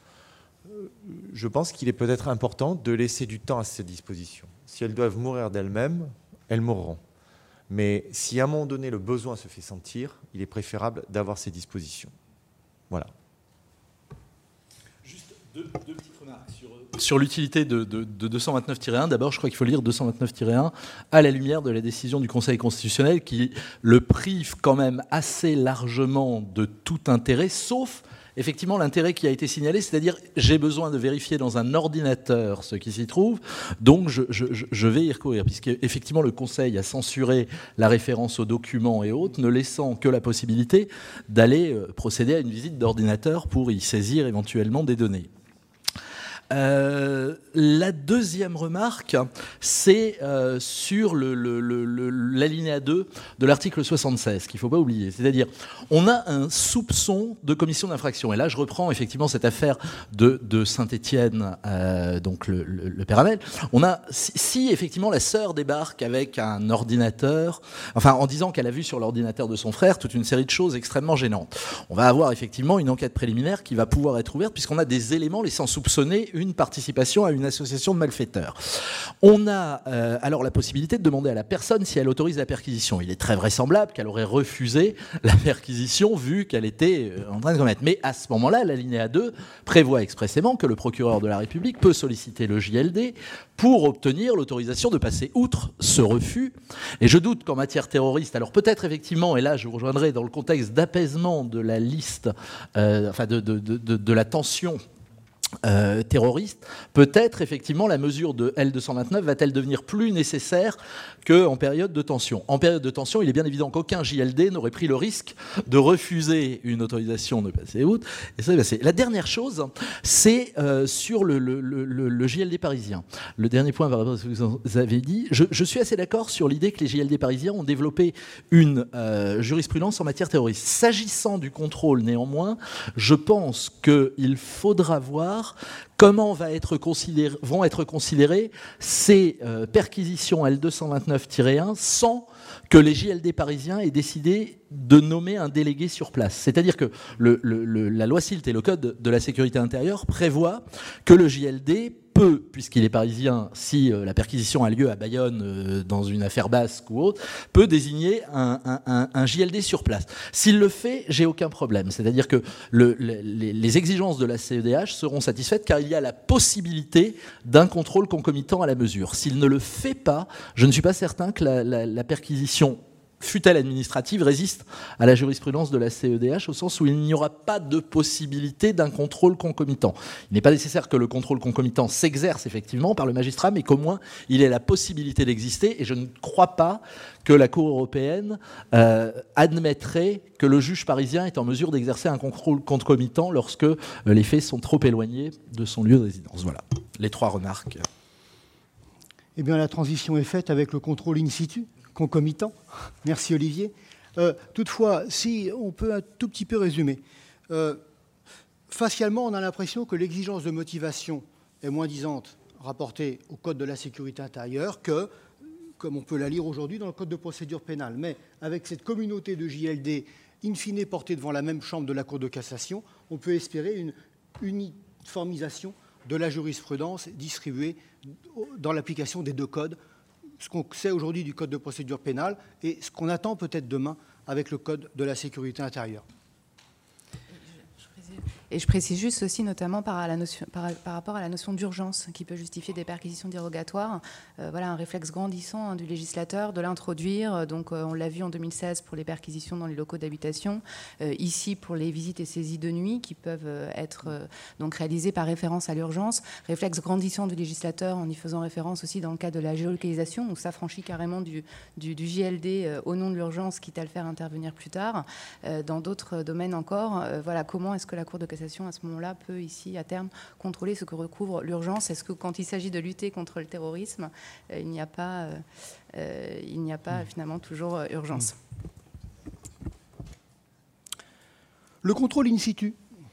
Je pense qu'il est peut-être important de laisser du temps à ces dispositions. Si elles doivent mourir d'elles-mêmes, elles mourront. Mais si à un moment donné le besoin se fait sentir, il est préférable d'avoir ces dispositions. Voilà. Juste deux, deux petites remarques sur, sur l'utilité de, de, de deux cent vingt-neuf tiret un. D'abord, je crois qu'il faut lire deux cent vingt-neuf tiret un à la lumière de la décision du Conseil constitutionnel qui le prive quand même assez largement de tout intérêt, sauf effectivement l'intérêt qui a été signalé, c'est-à-dire j'ai besoin de vérifier dans un ordinateur ce qui s'y trouve, donc je, je, je vais y recourir, puisque effectivement le Conseil a censuré la référence aux documents et autres, ne laissant que la possibilité d'aller procéder à une visite d'ordinateur pour y saisir éventuellement des données. Euh, la deuxième remarque, c'est euh, sur le, le, le, le, l'alinéa deux de l'article soixante-seize, qu'il ne faut pas oublier. C'est-à-dire, on a un soupçon de commission d'infraction. Et là, je reprends effectivement cette affaire de, de Saint-Étienne, euh, donc le, le, le père Hamel. On a, si, si effectivement la sœur débarque avec un ordinateur, enfin en disant qu'elle a vu sur l'ordinateur de son frère toute une série de choses extrêmement gênantes, on va avoir effectivement une enquête préliminaire qui va pouvoir être ouverte puisqu'on a des éléments laissant soupçonner une participation à une association de malfaiteurs. On a euh, alors la possibilité de demander à la personne si elle autorise la perquisition. Il est très vraisemblable qu'elle aurait refusé la perquisition vu qu'elle était en train de commettre. Mais à ce moment-là, l'alinéa deux prévoit expressément que le procureur de la République peut solliciter le J L D pour obtenir l'autorisation de passer outre ce refus. Et je doute qu'en matière terroriste, alors peut-être effectivement, et là je vous rejoindrai dans le contexte d'apaisement de la liste, euh, enfin de, de, de, de, de la tension Euh, terroriste, peut-être effectivement la mesure de L deux cent vingt-neuf va-t-elle devenir plus nécessaire qu'en période de tension. En période de tension, il est bien évident qu'aucun J L D n'aurait pris le risque de refuser une autorisation de passer outre. Et ça, c'est la dernière chose, c'est euh, sur le, le, le, le J L D parisien. Le dernier point par rapport à ce que vous avez dit, je, je suis assez d'accord sur l'idée que les J L D parisiens ont développé une euh, jurisprudence en matière terroriste. S'agissant du contrôle, néanmoins, je pense qu'il faudra voir comment va être considéré, vont être considérées ces euh, perquisitions L deux cent vingt-neuf tiret un sans que les J L D parisiens aient décidé de nommer un délégué sur place. C'est-à-dire que le, le, le, la loi SILT et le Code de la sécurité intérieure prévoient que le J L D peut, puisqu'il est parisien, si euh, la perquisition a lieu à Bayonne euh, dans une affaire basque ou autre, peut désigner un, un, un, un J L D sur place. S'il le fait, j'ai aucun problème. C'est-à-dire que le, le, les, les exigences de la C E D H seront satisfaites car il y a la possibilité d'un contrôle concomitant à la mesure. S'il ne le fait pas, je ne suis pas certain que la, la, la perquisition, fût-elle administrative, résiste à la jurisprudence de la C E D H au sens où il n'y aura pas de possibilité d'un contrôle concomitant. Il n'est pas nécessaire que le contrôle concomitant s'exerce effectivement par le magistrat, mais qu'au moins il ait la possibilité d'exister, et je ne crois pas que la Cour européenne euh, admettrait que le juge parisien est en mesure d'exercer un contrôle concomitant lorsque euh, les faits sont trop éloignés de son lieu de résidence. Voilà, les trois remarques. Eh bien, la transition est faite avec le contrôle in situ, concomitant. Merci Olivier. Euh, toutefois, si on peut un tout petit peu résumer, euh, facialement, on a l'impression que l'exigence de motivation est moins disante rapportée au Code de la sécurité intérieure que, comme on peut la lire aujourd'hui, dans le Code de procédure pénale. Mais avec cette communauté de J L D in fine portée devant la même chambre de la Cour de cassation, on peut espérer une uniformisation de la jurisprudence distribuée dans l'application des deux codes, ce qu'on sait aujourd'hui du Code de procédure pénale et ce qu'on attend peut-être demain avec le Code de la sécurité intérieure. Et je précise juste aussi, notamment par, la notion, par, par rapport à la notion d'urgence qui peut justifier des perquisitions dérogatoires, euh, voilà un réflexe grandissant hein, du législateur de l'introduire. Donc, euh, on l'a vu en deux mille seize pour les perquisitions dans les locaux d'habitation, euh, ici pour les visites et saisies de nuit qui peuvent euh, être euh, donc réalisées par référence à l'urgence. Réflexe grandissant du législateur en y faisant référence aussi dans le cas de la géolocalisation, où ça franchit carrément du, du, du J L D euh, au nom de l'urgence, quitte à le faire intervenir plus tard. Euh, dans d'autres domaines encore, euh, voilà comment est-ce que la Cour de cassation à ce moment-là peut ici à terme contrôler ce que recouvre l'urgence. Est-ce que quand il s'agit de lutter contre le terrorisme, euh, il n'y a pas, euh, euh, il n'y a pas finalement toujours euh, urgence? Le contrôle in situ.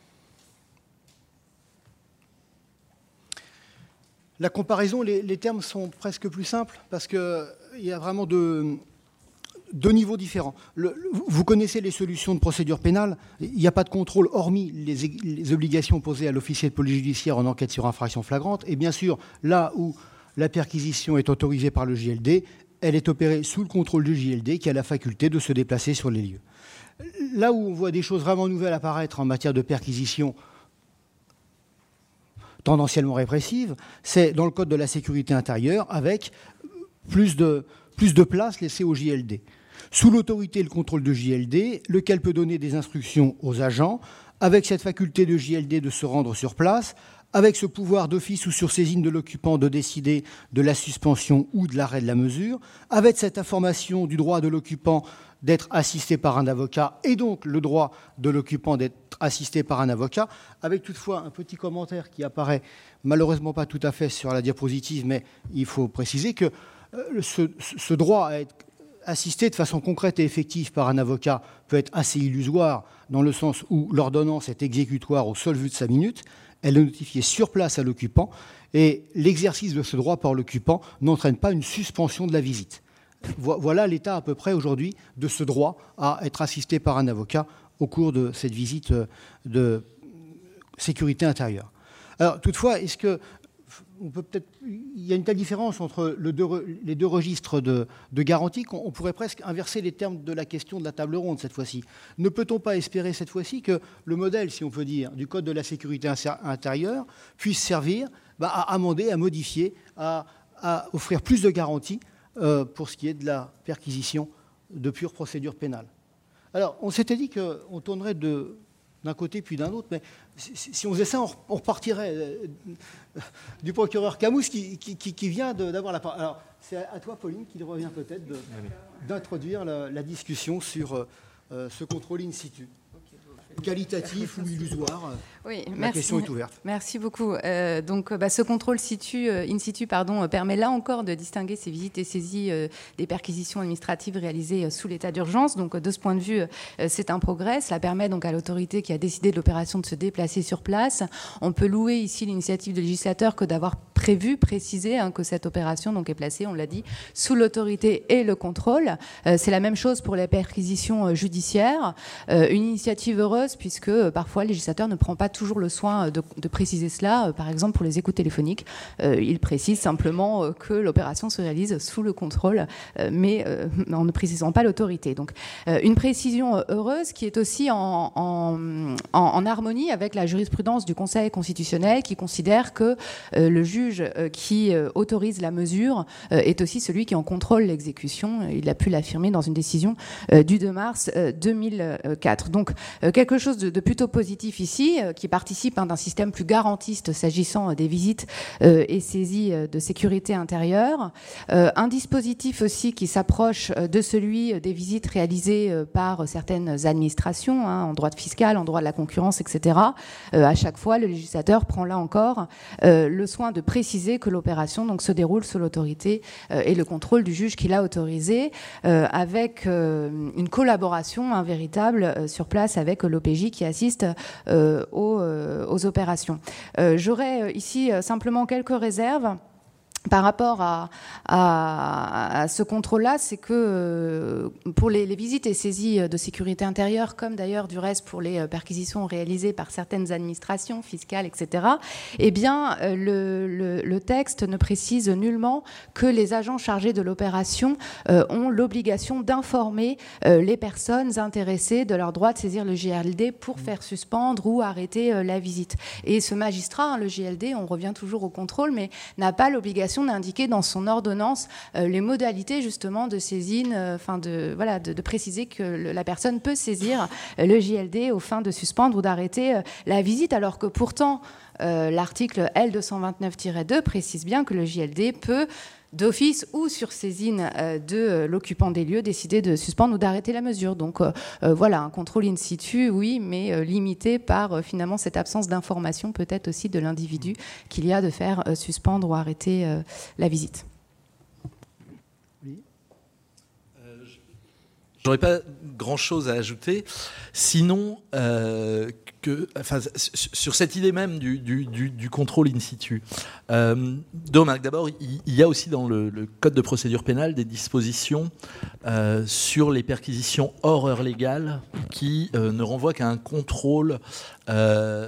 La comparaison, les, les termes sont presque plus simples parce qu'il y a vraiment deux, deux niveaux différents. Le, vous connaissez les solutions de procédure pénale. Il n'y a pas de contrôle hormis les, les obligations posées à l'officier de police judiciaire en enquête sur infraction flagrante. Et bien sûr, là où la perquisition est autorisée par le J L D, elle est opérée sous le contrôle du J L D qui a la faculté de se déplacer sur les lieux. Là où on voit des choses vraiment nouvelles apparaître en matière de perquisition tendanciellement répressive, c'est dans le Code de la sécurité intérieure avec plus de, plus de place laissée au J L D. Sous l'autorité et le contrôle de J L D, lequel peut donner des instructions aux agents, avec cette faculté de J L D de se rendre sur place, avec ce pouvoir d'office ou sur saisine de l'occupant de décider de la suspension ou de l'arrêt de la mesure, avec cette information du droit de l'occupant d'être assisté par un avocat et donc le droit de l'occupant d'être assisté par un avocat, avec toutefois un petit commentaire qui apparaît malheureusement pas tout à fait sur la diapositive, mais il faut préciser que ce, ce droit à être assisté de façon concrète et effective par un avocat peut être assez illusoire dans le sens où l'ordonnance est exécutoire au seul vu de sa minute, elle est notifiée sur place à l'occupant et l'exercice de ce droit par l'occupant n'entraîne pas une suspension de la visite. Voilà l'état à peu près aujourd'hui de ce droit à être assisté par un avocat au cours de cette visite de sécurité intérieure. Alors toutefois, est-ce que on peut peut-être, il y a une telle différence entre le deux, les deux registres de, de garantie qu'on pourrait presque inverser les termes de la question de la table ronde cette fois-ci. Ne peut-on pas espérer cette fois-ci que le modèle, si on peut dire, du Code de la sécurité intérieure puisse servir bah, à amender, à modifier, à, à offrir plus de garanties euh, pour ce qui est de la perquisition de pure procédure pénale? Alors, on s'était dit qu'on tournerait de d'un côté puis d'un autre, mais si, si on faisait ça, on repartirait du procureur Camous qui, qui, qui vient d'avoir la parole. Alors, c'est à toi, Pauline, qu'il revient peut-être d'introduire la, la discussion sur euh, ce contrôle in situ. Qualitatif ou illusoire. Oui, la merci. question est ouverte. Merci beaucoup. Euh, donc, bah, ce contrôle situ, euh, in situ pardon, permet là encore de distinguer ces visites et saisies euh, des perquisitions administratives réalisées euh, sous l'état d'urgence. Donc, de ce point de vue, euh, c'est un progrès. Cela permet donc à l'autorité qui a décidé de l'opération de se déplacer sur place. On peut louer ici l'initiative du législateur que d'avoir prévu, précisé hein, que cette opération donc, est placée, on l'a dit, sous l'autorité et le contrôle. Euh, c'est la même chose pour les perquisitions euh, judiciaires. Euh, une initiative heureuse puisque euh, parfois le législateur ne prend pas toujours le soin de, de préciser cela. Euh, par exemple, pour les écoutes téléphoniques, euh, il précise simplement euh, que l'opération se réalise sous le contrôle, euh, mais euh, en ne précisant pas l'autorité. Donc, euh, une précision euh, heureuse qui est aussi en, en, en, en harmonie avec la jurisprudence du Conseil constitutionnel qui considère que euh, le juge euh, qui euh, autorise la mesure euh, est aussi celui qui en contrôle l'exécution. Il a pu l'affirmer dans une décision euh, du deux mars euh, deux mille quatre. Donc, euh, quelque chose de, de plutôt positif ici, euh, qui participe hein, d'un système plus garantiste s'agissant euh, des visites euh, et saisies euh, de sécurité intérieure. Euh, un dispositif aussi qui s'approche euh, de celui des visites réalisées euh, par certaines administrations, hein, en droit fiscal, en droit de la concurrence, et cetera. Euh, à chaque fois, le législateur prend là encore euh, le soin de préciser que l'opération donc, se déroule sous l'autorité euh, et le contrôle du juge qui l'a autorisé, euh, avec euh, une collaboration hein, véritable euh, sur place avec l'O P J qui assiste euh, aux, euh, aux opérations. Euh, J'aurais ici simplement quelques réserves par rapport à, à, à ce contrôle-là, c'est que euh, pour les, les visites et saisies de sécurité intérieure, comme d'ailleurs du reste pour les perquisitions réalisées par certaines administrations fiscales, et cetera, eh bien, le, le, le texte ne précise nullement que les agents chargés de l'opération euh, ont l'obligation d'informer euh, les personnes intéressées de leur droit de saisir le J L D pour faire suspendre ou arrêter euh, la visite. Et ce magistrat, hein, le J L D, on revient toujours au contrôle, mais n'a pas l'obligation d'indiquer dans son ordonnance euh, les modalités justement de saisine, enfin euh, de voilà, de, de préciser que le, la personne peut saisir euh, le J L D aux fins de suspendre ou d'arrêter euh, la visite, alors que pourtant euh, l'article L deux cent vingt-neuf tiret deux précise bien que le J L D peut d'office ou sur saisine euh, de euh, l'occupant des lieux décider de suspendre ou d'arrêter la mesure. Donc euh, euh, voilà, un contrôle in situ, oui, mais euh, limité par euh, finalement cette absence d'information peut-être aussi de l'individu qu'il y a de faire euh, suspendre ou arrêter euh, la visite. Oui. Euh, J'aurais pas grand-chose à ajouter, sinon euh, que, enfin, sur cette idée même du, du, du, du contrôle in situ. Euh, donc, d'abord, il, il y a aussi dans le, le Code de procédure pénale des dispositions euh, sur les perquisitions hors heure légale qui euh, ne renvoient qu'à un contrôle euh,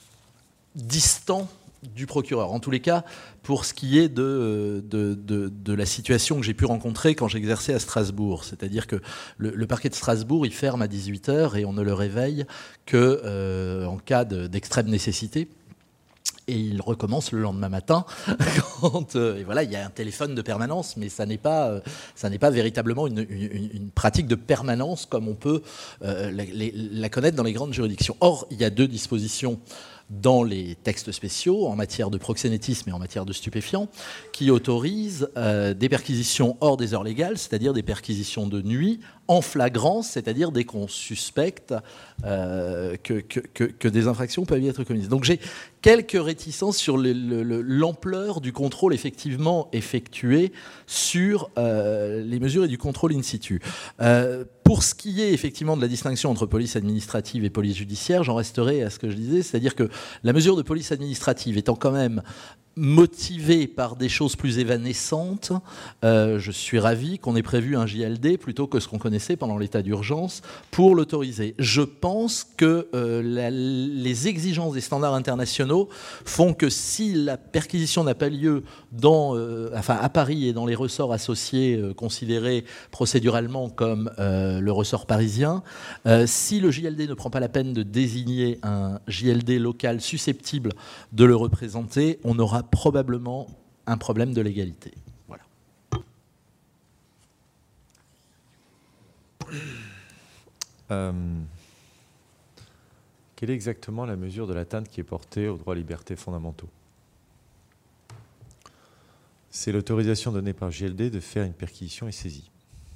distant du procureur. En tous les cas, pour ce qui est de, de, de, de la situation que j'ai pu rencontrer quand j'exerçais à Strasbourg. C'est-à-dire que le, le parquet de Strasbourg, il ferme à dix-huit heures et on ne le réveille que euh, en cas de, d'extrême nécessité. Et il recommence le lendemain matin. Quand, euh, et voilà, il y a un téléphone de permanence, mais ça n'est pas, euh, ça n'est pas véritablement une, une, une pratique de permanence comme on peut euh, la, les, la connaître dans les grandes juridictions. Or, il y a deux dispositions dans les textes spéciaux en matière de proxénétisme et en matière de stupéfiants qui autorisent euh, des perquisitions hors des heures légales, c'est-à-dire des perquisitions de nuit en flagrance, c'est-à-dire dès qu'on suspecte euh, que, que, que, que des infractions peuvent y être commises. Donc j'ai quelques réticences sur le, le, l'ampleur du contrôle effectivement effectué sur euh, les mesures et du contrôle in situ. Euh, pour ce qui est effectivement de la distinction entre police administrative et police judiciaire, j'en resterai à ce que je disais, c'est-à-dire que la mesure de police administrative étant quand même motivé par des choses plus évanescentes, euh, je suis ravi qu'on ait prévu un J L D plutôt que ce qu'on connaissait pendant l'état d'urgence pour l'autoriser. Je pense que euh, la, les exigences des standards internationaux font que si la perquisition n'a pas lieu dans, euh, enfin, à Paris et dans les ressorts associés euh, considérés procéduralement comme euh, le ressort parisien, euh, si le J L D ne prend pas la peine de désigner un J L D local susceptible de le représenter, on aura probablement un problème de légalité. Voilà. Euh, Quelle est exactement la mesure de l'atteinte qui est portée aux droits et libertés fondamentaux? C'est l'autorisation donnée par J L D de faire une perquisition et saisie.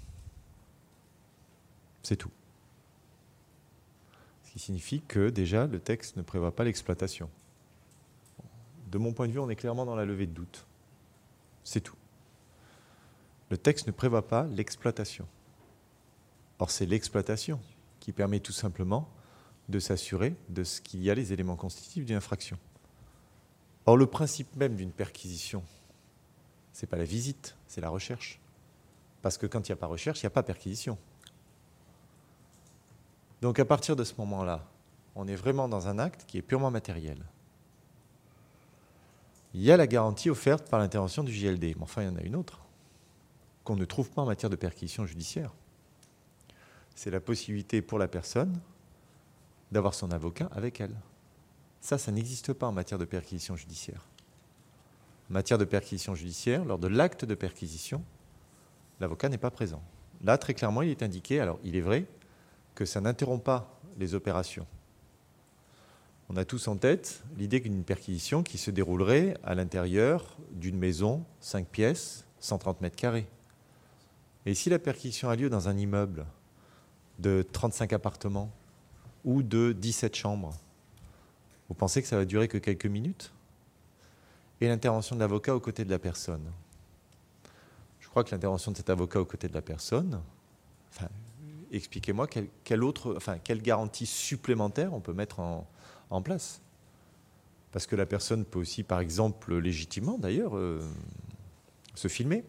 C'est tout. Ce qui signifie que déjà le texte ne prévoit pas l'exploitation. De mon point de vue, on est clairement dans la levée de doute. C'est tout. Le texte ne prévoit pas l'exploitation. Or, c'est l'exploitation qui permet tout simplement de s'assurer de ce qu'il y a les éléments constitutifs d'une infraction. Or, le principe même d'une perquisition, ce n'est pas la visite, c'est la recherche. Parce que quand il n'y a pas recherche, il n'y a pas perquisition. Donc, à partir de ce moment-là, on est vraiment dans un acte qui est purement matériel. Il y a la garantie offerte par l'intervention du J L D. Mais enfin, il y en a une autre, qu'on ne trouve pas en matière de perquisition judiciaire. C'est la possibilité pour la personne d'avoir son avocat avec elle. Ça, ça n'existe pas en matière de perquisition judiciaire. En matière de perquisition judiciaire, lors de l'acte de perquisition, l'avocat n'est pas présent. Là, très clairement, il est indiqué, alors il est vrai que ça n'interrompt pas les opérations. On a tous en tête l'idée d'une perquisition qui se déroulerait à l'intérieur d'une maison, cinq pièces, cent trente mètres carrés. Et si la perquisition a lieu dans un immeuble de trente-cinq appartements ou de dix-sept chambres, vous pensez que ça va durer que quelques minutes? Et l'intervention de l'avocat aux côtés de la personne. Je crois que l'intervention de cet avocat aux côtés de la personne, enfin, expliquez-moi quelle, quelle autre, enfin, quelle garantie supplémentaire on peut mettre en, en place. Parce que la personne peut aussi, par exemple, légitimement d'ailleurs, euh, se filmer.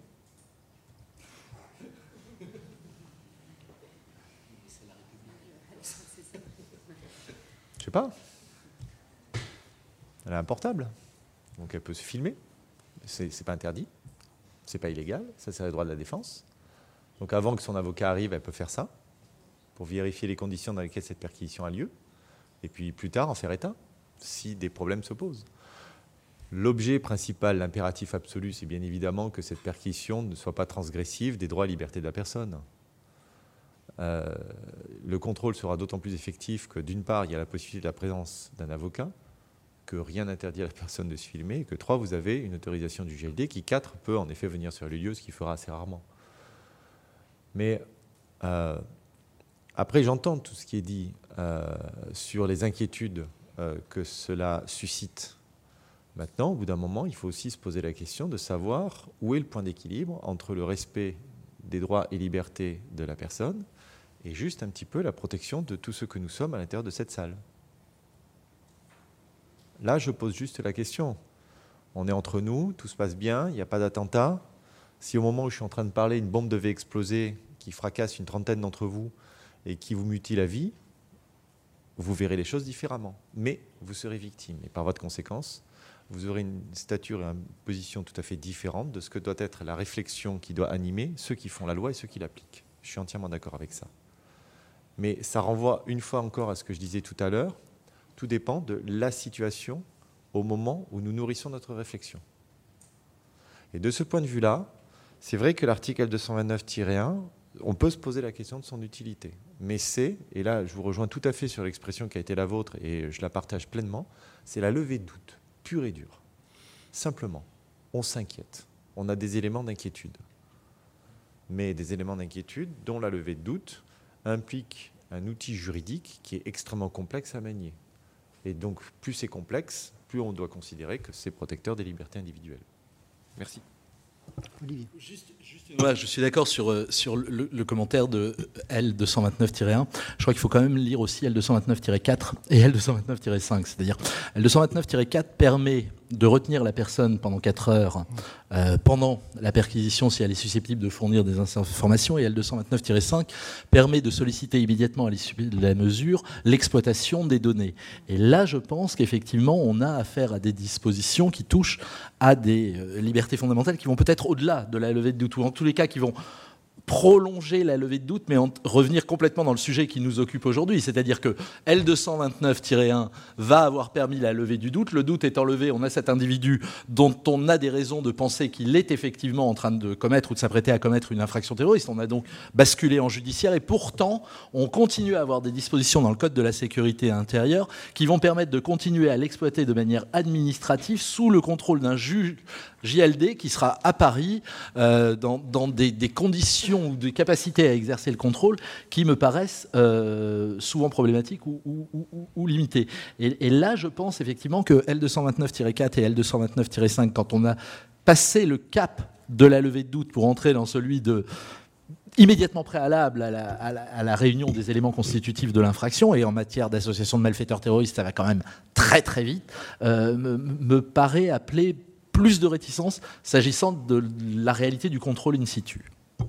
Je sais pas. Elle a un portable, donc elle peut se filmer. C'est, c'est pas interdit, c'est pas illégal, ça c'est le droit de la défense. Donc avant que son avocat arrive, elle peut faire ça pour vérifier les conditions dans lesquelles cette perquisition a lieu. Et puis plus tard en faire état si des problèmes se posent. L'objet principal, l'impératif absolu, c'est bien évidemment que cette perquisition ne soit pas transgressive des droits et libertés de la personne. Euh, le contrôle sera d'autant plus effectif que d'une part, il y a la possibilité de la présence d'un avocat, que rien n'interdit à la personne de se filmer, et que trois, vous avez une autorisation du J L D qui, quatre, peut en effet venir sur le lieu, ce qu'il fera assez rarement. Mais euh, après, j'entends tout ce qui est dit euh, sur les inquiétudes euh, que cela suscite. Maintenant, au bout d'un moment, il faut aussi se poser la question de savoir où est le point d'équilibre entre le respect des droits et libertés de la personne et juste un petit peu la protection de tout ce que nous sommes à l'intérieur de cette salle. Là, je pose juste la question. On est entre nous, tout se passe bien, il n'y a pas d'attentat. Si au moment où je suis en train de parler, une bombe devait exploser, qui fracasse une trentaine d'entre vous et qui vous mutile la vie, vous verrez les choses différemment. Mais vous serez victime. Et par voie de conséquence, vous aurez une stature et une position tout à fait différente de ce que doit être la réflexion qui doit animer ceux qui font la loi et ceux qui l'appliquent. Je suis entièrement d'accord avec ça. Mais ça renvoie une fois encore à ce que je disais tout à l'heure. Tout dépend de la situation au moment où nous nourrissons notre réflexion. Et de ce point de vue-là, c'est vrai que l'article L deux cent vingt-neuf tiret un, on peut se poser la question de son utilité. Mais c'est, et là je vous rejoins tout à fait sur l'expression qui a été la vôtre et je la partage pleinement, c'est la levée de doute, pure et dure. Simplement, on s'inquiète, on a des éléments d'inquiétude. Mais des éléments d'inquiétude dont la levée de doute implique un outil juridique qui est extrêmement complexe à manier. Et donc, plus c'est complexe, plus on doit considérer que c'est protecteur des libertés individuelles. Merci. Olivier. Juste, juste une... ouais, je suis d'accord sur, sur le, le commentaire de L deux cent vingt-neuf tiret un. Je crois qu'il faut quand même lire aussi L deux cent vingt-neuf tiret quatre et L deux cent vingt-neuf tiret cinq. C'est-à-dire, L deux cent vingt-neuf tiret quatre permet de retenir la personne pendant quatre heures euh, pendant la perquisition si elle est susceptible de fournir des informations, et L deux cent vingt-neuf tiret cinq permet de solliciter immédiatement à l'issue de la mesure l'exploitation des données. Et là, je pense qu'effectivement, on a affaire à des dispositions qui touchent à des euh, libertés fondamentales qui vont peut-être au-delà de la levée de doute, ou en tous les cas qui vont prolonger la levée de doute, mais en revenir complètement dans le sujet qui nous occupe aujourd'hui. C'est-à-dire que L deux cent vingt-neuf tiret un va avoir permis la levée du doute. Le doute étant levé, on a cet individu dont on a des raisons de penser qu'il est effectivement en train de commettre ou de s'apprêter à commettre une infraction terroriste. On a donc basculé en judiciaire et pourtant, on continue à avoir des dispositions dans le Code de la sécurité intérieure qui vont permettre de continuer à l'exploiter de manière administrative sous le contrôle d'un juge J L D qui sera à Paris euh, dans, dans des, des conditions ou des capacités à exercer le contrôle qui me paraissent euh, souvent problématiques ou, ou, ou, ou limitées. Et, et là, je pense effectivement que L deux cent vingt-neuf tiret quatre et L deux cent vingt-neuf tiret cinq, quand on a passé le cap de la levée de doute pour entrer dans celui de immédiatement préalable à la, à, la, à la réunion des éléments constitutifs de l'infraction, et en matière d'association de malfaiteurs terroristes, ça va quand même très très vite, euh, me, me paraît appeler plus de réticence s'agissant de la réalité du contrôle in situ.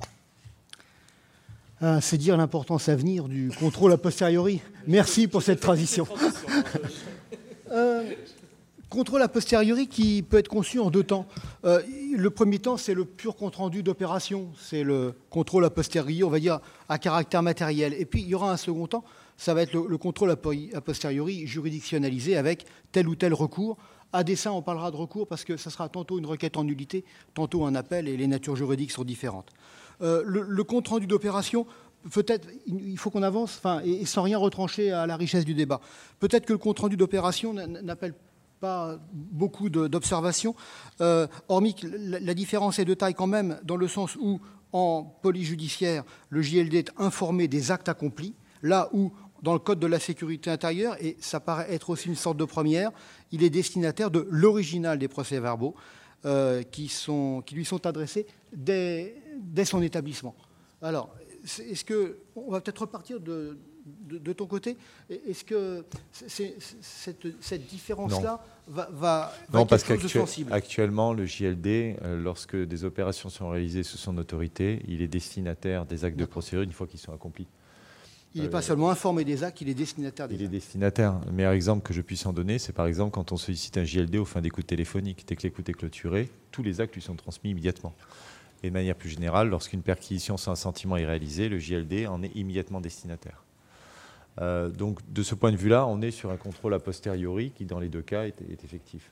Ah, c'est dire l'importance à venir du contrôle a posteriori. Merci pour cette transition. euh, contrôle a posteriori qui peut être conçu en deux temps. Euh, le premier temps, c'est le pur compte-rendu d'opération. C'est le contrôle a posteriori, on va dire, à caractère matériel. Et puis, il y aura un second temps, ça va être le, le contrôle a posteriori juridictionnalisé avec tel ou tel recours. À dessein, on parlera de recours parce que ça sera tantôt une requête en nullité, tantôt un appel, et les natures juridiques sont différentes. Euh, le, le compte-rendu d'opération, peut-être, il faut qu'on avance, enfin, et, et sans rien retrancher à la richesse du débat. Peut-être que le compte-rendu d'opération n'appelle pas beaucoup d'observations, euh, hormis que la, la différence est de taille quand même, dans le sens où, en police judiciaire, le J L D est informé des actes accomplis, là où, dans le Code de la sécurité intérieure, et ça paraît être aussi une sorte de première, il est destinataire de l'original des procès-verbaux euh, qui, sont, qui lui sont adressés dès, dès son établissement. Alors, est-ce que... On va peut-être repartir de, de, de ton côté. Est-ce que c'est, cette, cette différence-là va, va, va non, être parce quelque chose de sensible ? qu'actuellement, le J L D, euh, lorsque des opérations sont réalisées sous son autorité, il est destinataire des actes de procédure une fois qu'ils sont accomplis. Il n'est pas seulement informé des actes, il est destinataire des actes. Il actes. est destinataire. Le meilleur exemple que je puisse en donner, c'est par exemple quand on sollicite un J L D aux fins d'écoute téléphonique. Dès que l'écoute est clôturée, tous les actes lui sont transmis immédiatement. Et de manière plus générale, lorsqu'une perquisition sans assentiment est réalisée, le J L D en est immédiatement destinataire. Euh, donc de ce point de vue-là, on est sur un contrôle a posteriori qui, dans les deux cas, est, est effectif.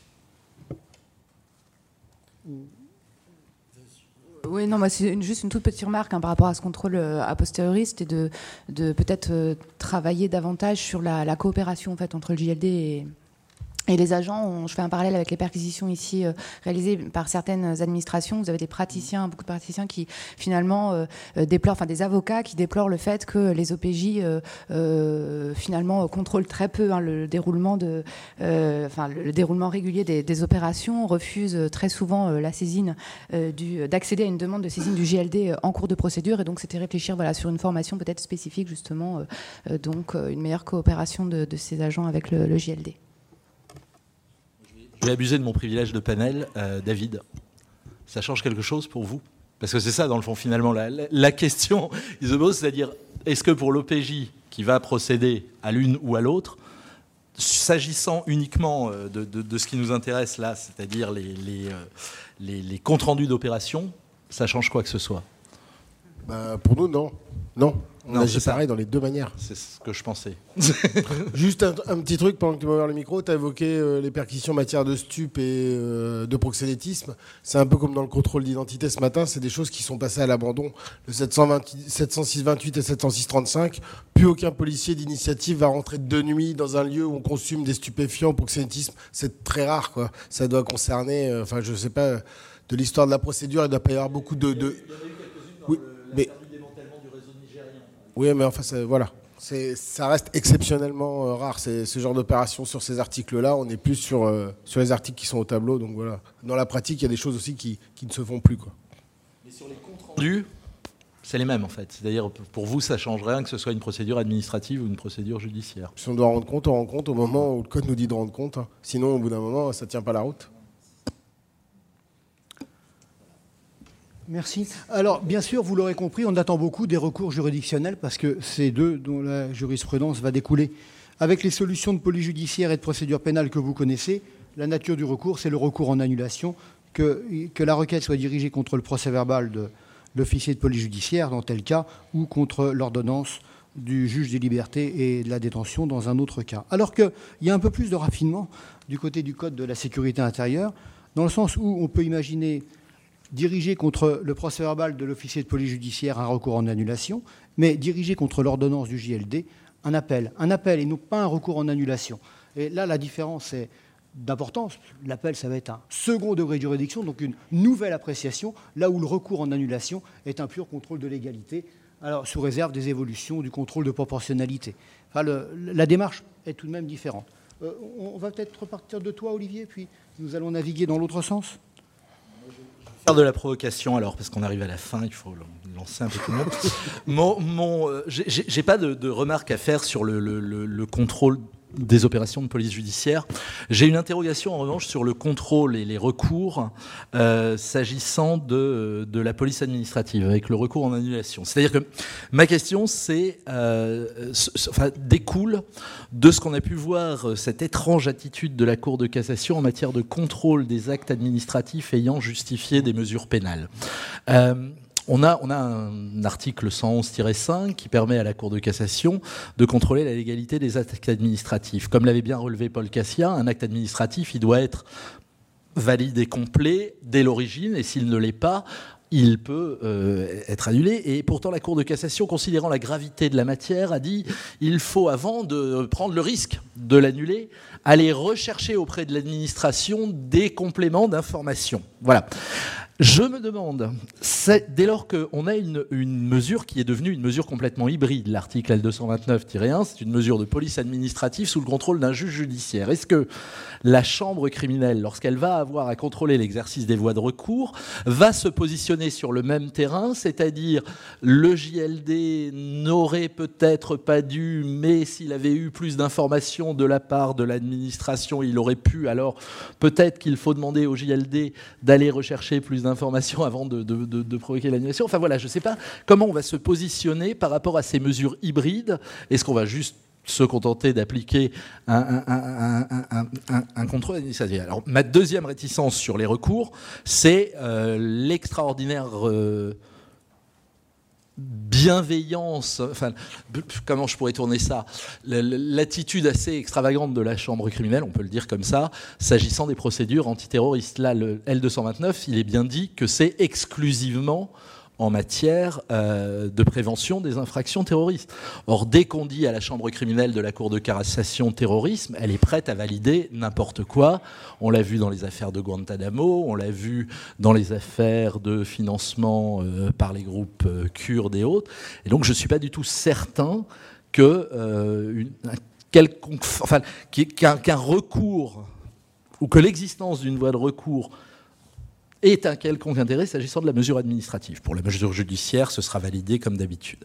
Oui, non, moi, c'est une, juste une toute petite remarque hein, par rapport à ce contrôle euh, a posteriori, c'était de, de peut-être euh, travailler davantage sur la, la coopération en fait, entre le J L D et, et les agents. On, je fais un parallèle avec les perquisitions ici euh, réalisées par certaines administrations. Vous avez des praticiens, beaucoup de praticiens qui finalement euh, déplorent, enfin des avocats qui déplorent le fait que les O P J euh, euh, finalement contrôlent très peu hein, le déroulement de, euh, enfin le déroulement régulier des, des opérations, refusent très souvent euh, la saisine euh, du, d'accéder à une demande de saisine du J L D en cours de procédure. Et donc c'était réfléchir voilà sur une formation peut-être spécifique justement, euh, donc euh, une meilleure coopération de, de ces agents avec le, le J L D. Je vais abuser de mon privilège de panel. Euh, David, ça change quelque chose pour vous ? Parce que c'est ça, dans le fond, finalement, la, la, la question qui se pose, c'est-à-dire, est-ce que pour l'O P J qui va procéder à l'une ou à l'autre, s'agissant uniquement de, de, de ce qui nous intéresse là, c'est-à-dire les, les, les, les comptes rendus d'opération, ça change quoi que ce soit ? Bah, pour nous, non. Non. On non, agit pareil dans les deux manières. C'est ce que je pensais. Juste un, un petit truc, pendant que tu m'as ouvert le micro, tu as évoqué euh, les perquisitions en matière de stup et euh, de proxénétisme. C'est un peu comme dans le contrôle d'identité ce matin, c'est des choses qui sont passées à l'abandon. Le sept cent six vingt-huit et sept cent six trente-cinq, plus aucun policier d'initiative va rentrer de nuit dans un lieu où on consomme des stupéfiants. Proxénétisme, c'est très rare, quoi. Ça doit concerner, euh, enfin, je sais pas, de l'histoire de la procédure, il doit pas y avoir beaucoup de... de... Oui, mais... Oui, mais enfin, ça, voilà. C'est, ça reste exceptionnellement euh, rare, c'est, ce genre d'opération sur ces articles-là. On est plus sur, euh, sur les articles qui sont au tableau. Donc voilà. Dans la pratique, il y a des choses aussi qui, qui ne se font plus, quoi. Mais sur les comptes rendus, c'est les mêmes, en fait. C'est-à-dire, pour vous, ça ne change rien que ce soit une procédure administrative ou une procédure judiciaire. Si on doit rendre compte, on rend compte au moment où le code nous dit de rendre compte. Hein. Sinon, au bout d'un moment, ça ne tient pas la route. Merci. Alors, bien sûr, vous l'aurez compris, on attend beaucoup des recours juridictionnels parce que c'est d'eux dont la jurisprudence va découler. Avec les solutions de police judiciaire et de procédure pénale que vous connaissez, la nature du recours, c'est le recours en annulation, que, que la requête soit dirigée contre le procès-verbal de, l'officier de police judiciaire dans tel cas, ou contre l'ordonnance du juge des libertés et de la détention dans un autre cas. Alors qu'il y a un peu plus de raffinement du côté du Code de la sécurité intérieure, dans le sens où on peut imaginer diriger contre le procès-verbal de l'officier de police judiciaire un recours en annulation, mais diriger contre l'ordonnance du J L D un appel. Un appel et non pas un recours en annulation. Et là, la différence est d'importance. L'appel, ça va être un second degré de juridiction, donc une nouvelle appréciation, là où le recours en annulation est un pur contrôle de légalité, alors sous réserve des évolutions du contrôle de proportionnalité. Enfin, le, la démarche est tout de même différente. Euh, on va peut-être repartir de toi, Olivier, puis nous allons naviguer dans l'autre sens. Faire de la provocation alors, parce qu'on arrive à la fin, il faut lancer un peu tout le monde. Mon, mon, euh, j'ai, j'ai pas de, de remarques à faire sur le, le, le, le contrôle des opérations de police judiciaire. J'ai une interrogation en revanche sur le contrôle et les recours euh, s'agissant de, de la police administrative, avec le recours en annulation. C'est-à-dire que ma question c'est, euh, enfin, découle de ce qu'on a pu voir, cette étrange attitude de la Cour de cassation en matière de contrôle des actes administratifs ayant justifié des mesures pénales. Euh, On a, on a un article cent onze tiret cinq qui permet à la Cour de cassation de contrôler la légalité des actes administratifs. Comme l'avait bien relevé Paul Cassia, un acte administratif, il doit être valide et complet dès l'origine, et s'il ne l'est pas, il peut euh, être annulé. Et pourtant, la Cour de cassation, considérant la gravité de la matière, a dit il faut, avant de prendre le risque de l'annuler, aller rechercher auprès de l'administration des compléments d'information. Voilà. Je me demande, dès lors qu'on a une, une mesure qui est devenue une mesure complètement hybride, l'article L deux cent vingt-neuf tiret un, c'est une mesure de police administrative sous le contrôle d'un juge judiciaire. Est-ce que la chambre criminelle, lorsqu'elle va avoir à contrôler l'exercice des voies de recours, va se positionner sur le même terrain, c'est-à-dire le J L D n'aurait peut-être pas dû, mais s'il avait eu plus d'informations de la part de l'administration, il aurait pu, alors peut-être qu'il faut demander au J L D d'aller rechercher plus d'informations avant de, de, de, de provoquer l'annulation. Enfin voilà, je ne sais pas comment on va se positionner par rapport à ces mesures hybrides. Est-ce qu'on va juste se contenter d'appliquer un, un, un, un, un, un contrôle administratif? Alors, ma deuxième réticence sur les recours, c'est euh, l'extraordinaire euh, bienveillance, enfin, comment je pourrais tourner ça, l'attitude assez extravagante de la chambre criminelle, on peut le dire comme ça, s'agissant des procédures antiterroristes. Là, le L deux cent vingt-neuf, il est bien dit que c'est exclusivement en matière euh, de prévention des infractions terroristes. Or, dès qu'on dit à la chambre criminelle de la Cour de cassation terrorisme, elle est prête à valider n'importe quoi. On l'a vu dans les affaires de Guantanamo, on l'a vu dans les affaires de financement euh, par les groupes euh, kurdes et autres. Et donc, je ne suis pas du tout certain que euh, une, un quelconque, enfin, qu'un, qu'un recours ou que l'existence d'une voie de recours est un quelconque intérêt s'agissant de la mesure administrative. Pour la mesure judiciaire, ce sera validé comme d'habitude.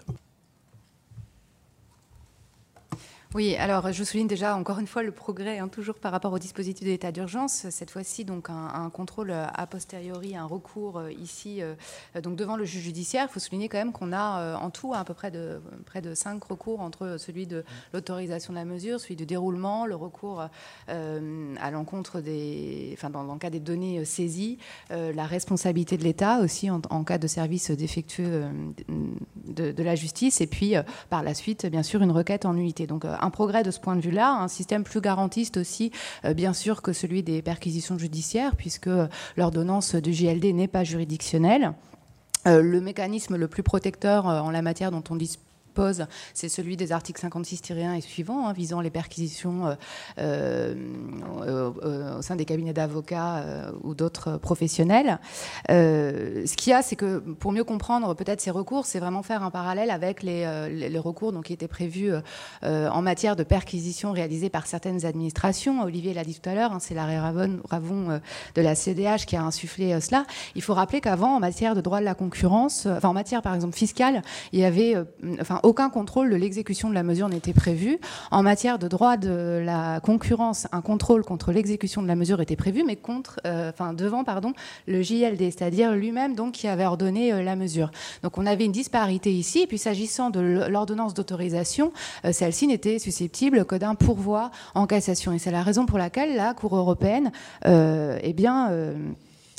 Oui, alors je souligne déjà encore une fois le progrès, hein, toujours par rapport au dispositif de l'état d'urgence. Cette fois-ci, donc un, un contrôle a posteriori, un recours euh, ici, euh, donc devant le juge judiciaire. Il faut souligner quand même qu'on a euh, en tout à peu près de près de cinq recours entre celui de l'autorisation de la mesure, celui du déroulement, le recours euh, à l'encontre des, enfin dans, dans le cas des données saisies, euh, la responsabilité de l'État aussi en, en cas de service défectueux euh, de, de la justice, et puis euh, par la suite, bien sûr, une requête en nullité. Donc euh, un progrès de ce point de vue-là, un système plus garantiste aussi, euh, bien sûr, que celui des perquisitions judiciaires, puisque l'ordonnance du J L D n'est pas juridictionnelle. Euh, le mécanisme le plus protecteur euh, en la matière dont on dispose, c'est celui des articles cinquante-six tiret un et suivants, hein, visant les perquisitions euh, euh, euh, au sein des cabinets d'avocats euh, ou d'autres professionnels. Euh, ce qu'il y a, c'est que pour mieux comprendre peut-être ces recours, c'est vraiment faire un parallèle avec les, euh, les recours donc, qui étaient prévus euh, en matière de perquisition réalisées par certaines administrations. Olivier l'a dit tout à l'heure, hein, c'est l'arrêt Ravon, Ravon euh, de la C D H qui a insufflé euh, cela. Il faut rappeler qu'avant, en matière de droit de la concurrence, euh, enfin en matière par exemple fiscale, il y avait euh, enfin, aucun contrôle de l'exécution de la mesure n'était prévu. En matière de droit de la concurrence, un contrôle contre l'exécution de la mesure était prévu, mais contre, euh, enfin devant, pardon, le J L D, c'est-à-dire lui-même donc qui avait ordonné euh, la mesure. Donc on avait une disparité ici. Et puis s'agissant de l'ordonnance d'autorisation, euh, celle-ci n'était susceptible que d'un pourvoi en cassation. Et c'est la raison pour laquelle la Cour européenne, euh, eh bien. Euh,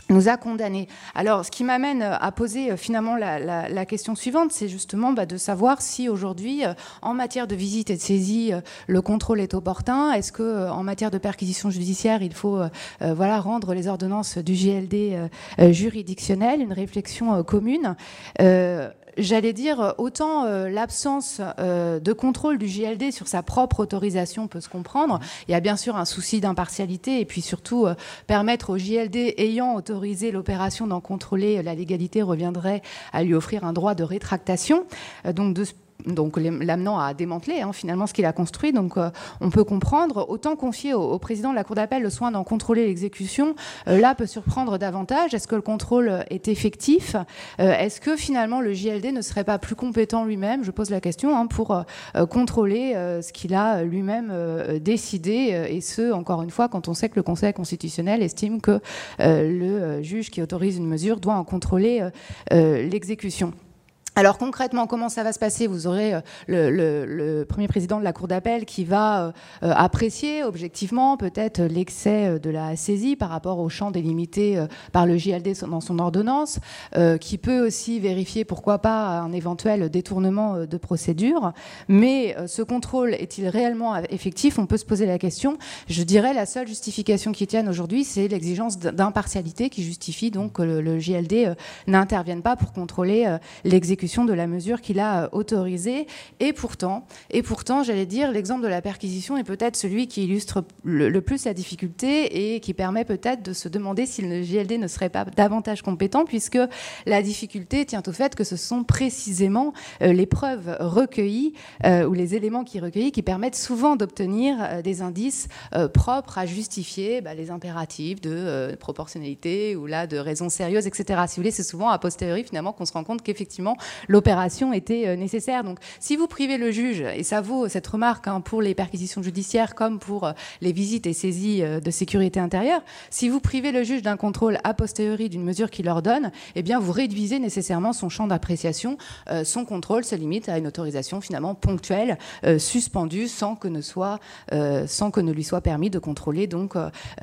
nous a condamnés. Alors, ce qui m'amène à poser finalement la, la, la question suivante, c'est justement bah, de savoir si aujourd'hui, en matière de visite et de saisie, le contrôle est opportun. Est-ce que, en matière de perquisition judiciaire, il faut euh, voilà, rendre les ordonnances du J L D euh, juridictionnelles, une réflexion euh, commune. Euh, J'allais dire, autant euh, l'absence euh, de contrôle du J L D sur sa propre autorisation peut se comprendre. Il y a bien sûr un souci d'impartialité et puis surtout euh, permettre au J L D ayant autorisé l'opération d'en contrôler la légalité reviendrait à lui offrir un droit de rétractation. Euh, donc de donc l'amenant à démanteler hein, finalement ce qu'il a construit. Donc euh, on peut comprendre, autant confier au, au président de la Cour d'appel le soin d'en contrôler l'exécution, euh, là peut surprendre davantage. Est-ce que le contrôle est effectif ? euh, Est-ce que finalement le J L D ne serait pas plus compétent lui-même, je pose la question, hein, pour euh, contrôler euh, ce qu'il a lui-même euh, décidé, euh, et ce, encore une fois, quand on sait que le Conseil constitutionnel estime que euh, le juge qui autorise une mesure doit en contrôler euh, euh, l'exécution. Alors concrètement, comment ça va se passer ? Vous aurez le, le, le premier président de la Cour d'appel qui va euh, apprécier objectivement peut-être l'excès de la saisie par rapport au champ délimité euh, par le J L D dans son ordonnance, euh, qui peut aussi vérifier pourquoi pas un éventuel détournement de procédure. Mais euh, ce contrôle est-il réellement effectif ? On peut se poser la question. Je dirais la seule justification qui tienne aujourd'hui, c'est l'exigence d'impartialité qui justifie donc que le, le J L D euh, n'intervienne pas pour contrôler euh, l'exécution de la mesure qu'il a autorisée. Et pourtant, et pourtant, j'allais dire, l'exemple de la perquisition est peut-être celui qui illustre le, le plus la difficulté et qui permet peut-être de se demander si le J L D ne serait pas davantage compétent, puisque la difficulté tient au fait que ce sont précisément euh, les preuves recueillies euh, ou les éléments qui recueillis qui permettent souvent d'obtenir euh, des indices euh, propres à justifier bah, les impératifs de euh, proportionnalité ou là de raisons sérieuses, et cetera. Si vous voulez, c'est souvent a posteriori finalement qu'on se rend compte qu'effectivement l'opération était nécessaire. Donc, si vous privez le juge, et ça vaut cette remarque hein, pour les perquisitions judiciaires comme pour euh, les visites et saisies euh, de sécurité intérieure, si vous privez le juge d'un contrôle a posteriori d'une mesure qu'il ordonne, eh bien, vous réduisez nécessairement son champ d'appréciation. Euh, son contrôle se limite à une autorisation finalement ponctuelle, euh, suspendue, sans que ne soit, euh, sans que ne lui soit permis de contrôler donc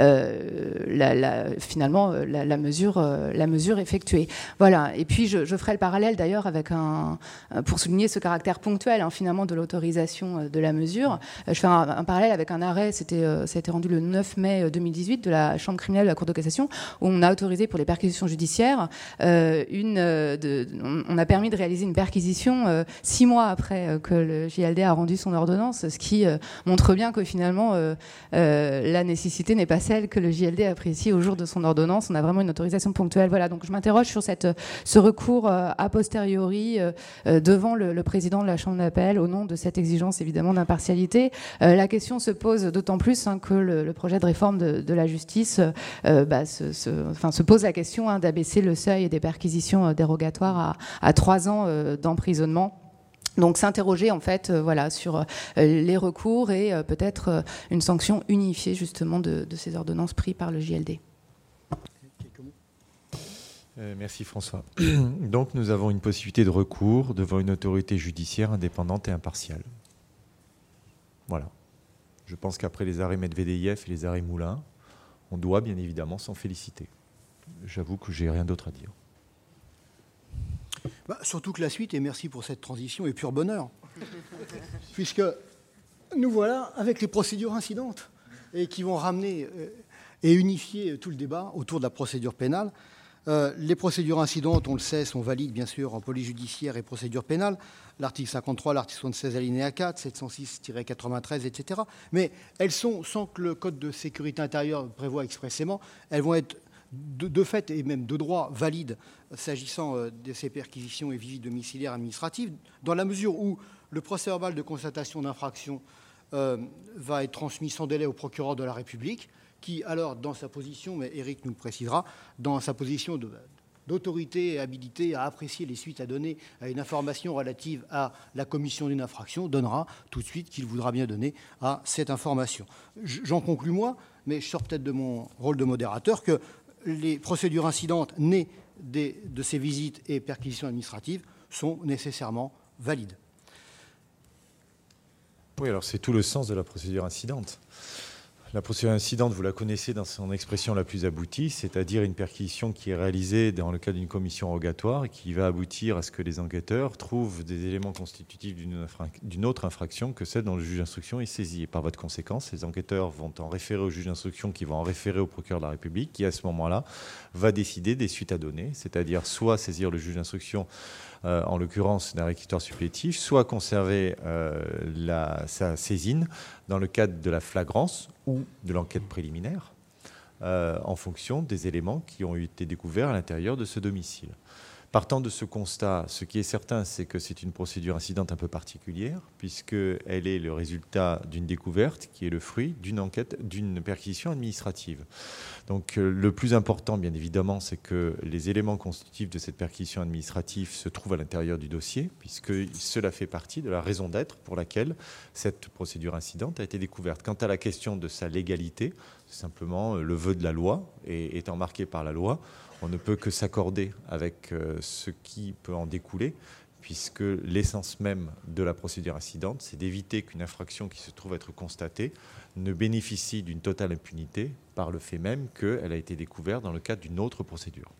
euh, la, la, finalement la, la mesure, euh, la mesure effectuée. Voilà. Et puis, je, je ferai le parallèle d'ailleurs avec Un, pour souligner ce caractère ponctuel hein, finalement de l'autorisation de la mesure. Je fais un, un parallèle avec un arrêt, c'était, ça a été rendu le neuf mai deux mille dix-huit de la Chambre criminelle de la Cour de cassation, où on a autorisé pour les perquisitions judiciaires, euh, une, de, on a permis de réaliser une perquisition euh, six mois après que le J L D a rendu son ordonnance, ce qui euh, montre bien que finalement euh, euh, la nécessité n'est pas celle que le J L D apprécie au jour de son ordonnance. On a vraiment une autorisation ponctuelle. Voilà, donc je m'interroge sur cette, ce recours euh, a posteriori Euh, euh, devant le, le président de la Chambre d'appel au nom de cette exigence évidemment d'impartialité. Euh, la question se pose d'autant plus hein, que le, le projet de réforme de, de la justice euh, bah, se, se, enfin, se pose la question hein, d'abaisser le seuil des perquisitions euh, dérogatoires à, à trois ans euh, d'emprisonnement. Donc s'interroger en fait euh, voilà, sur euh, les recours et euh, peut-être euh, une sanction unifiée justement de, de ces ordonnances prises par le J L D. Euh, merci François. Donc nous avons une possibilité de recours devant une autorité judiciaire indépendante et impartiale. Voilà. Je pense qu'après les arrêts Medvedev et les arrêts Moulin, on doit bien évidemment s'en féliciter. J'avoue que j'ai rien d'autre à dire. Bah, surtout que la suite, et merci pour cette transition, est pur bonheur. Puisque nous voilà avec les procédures incidentes et qui vont ramener euh, et unifier tout le débat autour de la procédure pénale. Euh, les procédures incidentes, on le sait, sont valides bien sûr en police judiciaire et procédure pénale. L'article cinquante-trois, l'article soixante-seize alinéa quatre, sept cent six tiret quatre-vingt-treize, et cetera. Mais elles sont, sans que le Code de sécurité intérieure prévoie expressément, elles vont être de, de fait et même de droit valides s'agissant euh, de ces perquisitions et visites domiciliaires administratives, dans la mesure où le procès-verbal de constatation d'infraction euh, va être transmis sans délai au procureur de la République, qui, alors, dans sa position, mais Éric nous le précisera, dans sa position de, d'autorité et habilité à apprécier les suites à donner à une information relative à la commission d'une infraction, donnera tout de suite qu'il voudra bien donner à cette information. J'en conclus, moi, mais je sors peut-être de mon rôle de modérateur, que les procédures incidentes nées des, de ces visites et perquisitions administratives sont nécessairement valides. Oui, alors c'est tout le sens de la procédure incidente. La procédure incidente, vous la connaissez dans son expression la plus aboutie, c'est-à-dire une perquisition qui est réalisée dans le cadre d'une commission rogatoire et qui va aboutir à ce que les enquêteurs trouvent des éléments constitutifs d'une, infra- d'une autre infraction que celle dont le juge d'instruction est saisi. Et par voie de conséquence, les enquêteurs vont en référer au juge d'instruction qui va en référer au procureur de la République qui, à ce moment-là, va décider des suites à donner, c'est-à-dire soit saisir le juge d'instruction Euh, en l'occurrence d'un réquisitoire supplétif, soit conserver euh, la, sa saisine dans le cadre de la flagrance ou de l'enquête préliminaire euh, en fonction des éléments qui ont été découverts à l'intérieur de ce domicile. Partant de ce constat, ce qui est certain, c'est que c'est une procédure incidente un peu particulière, puisqu'elle est le résultat d'une découverte qui est le fruit d'une enquête, d'une perquisition administrative. Donc euh, le plus important, bien évidemment, c'est que les éléments constitutifs de cette perquisition administrative se trouvent à l'intérieur du dossier, puisque cela fait partie de la raison d'être pour laquelle cette procédure incidente a été découverte. Quant à la question de sa légalité, c'est simplement le vœu de la loi, et étant marqué par la loi, on ne peut que s'accorder avec euh, ce qui peut en découler, puisque l'essence même de la procédure incidente, c'est d'éviter qu'une infraction qui se trouve être constatée ne bénéficie d'une totale impunité par le fait même qu'elle a été découverte dans le cadre d'une autre procédure.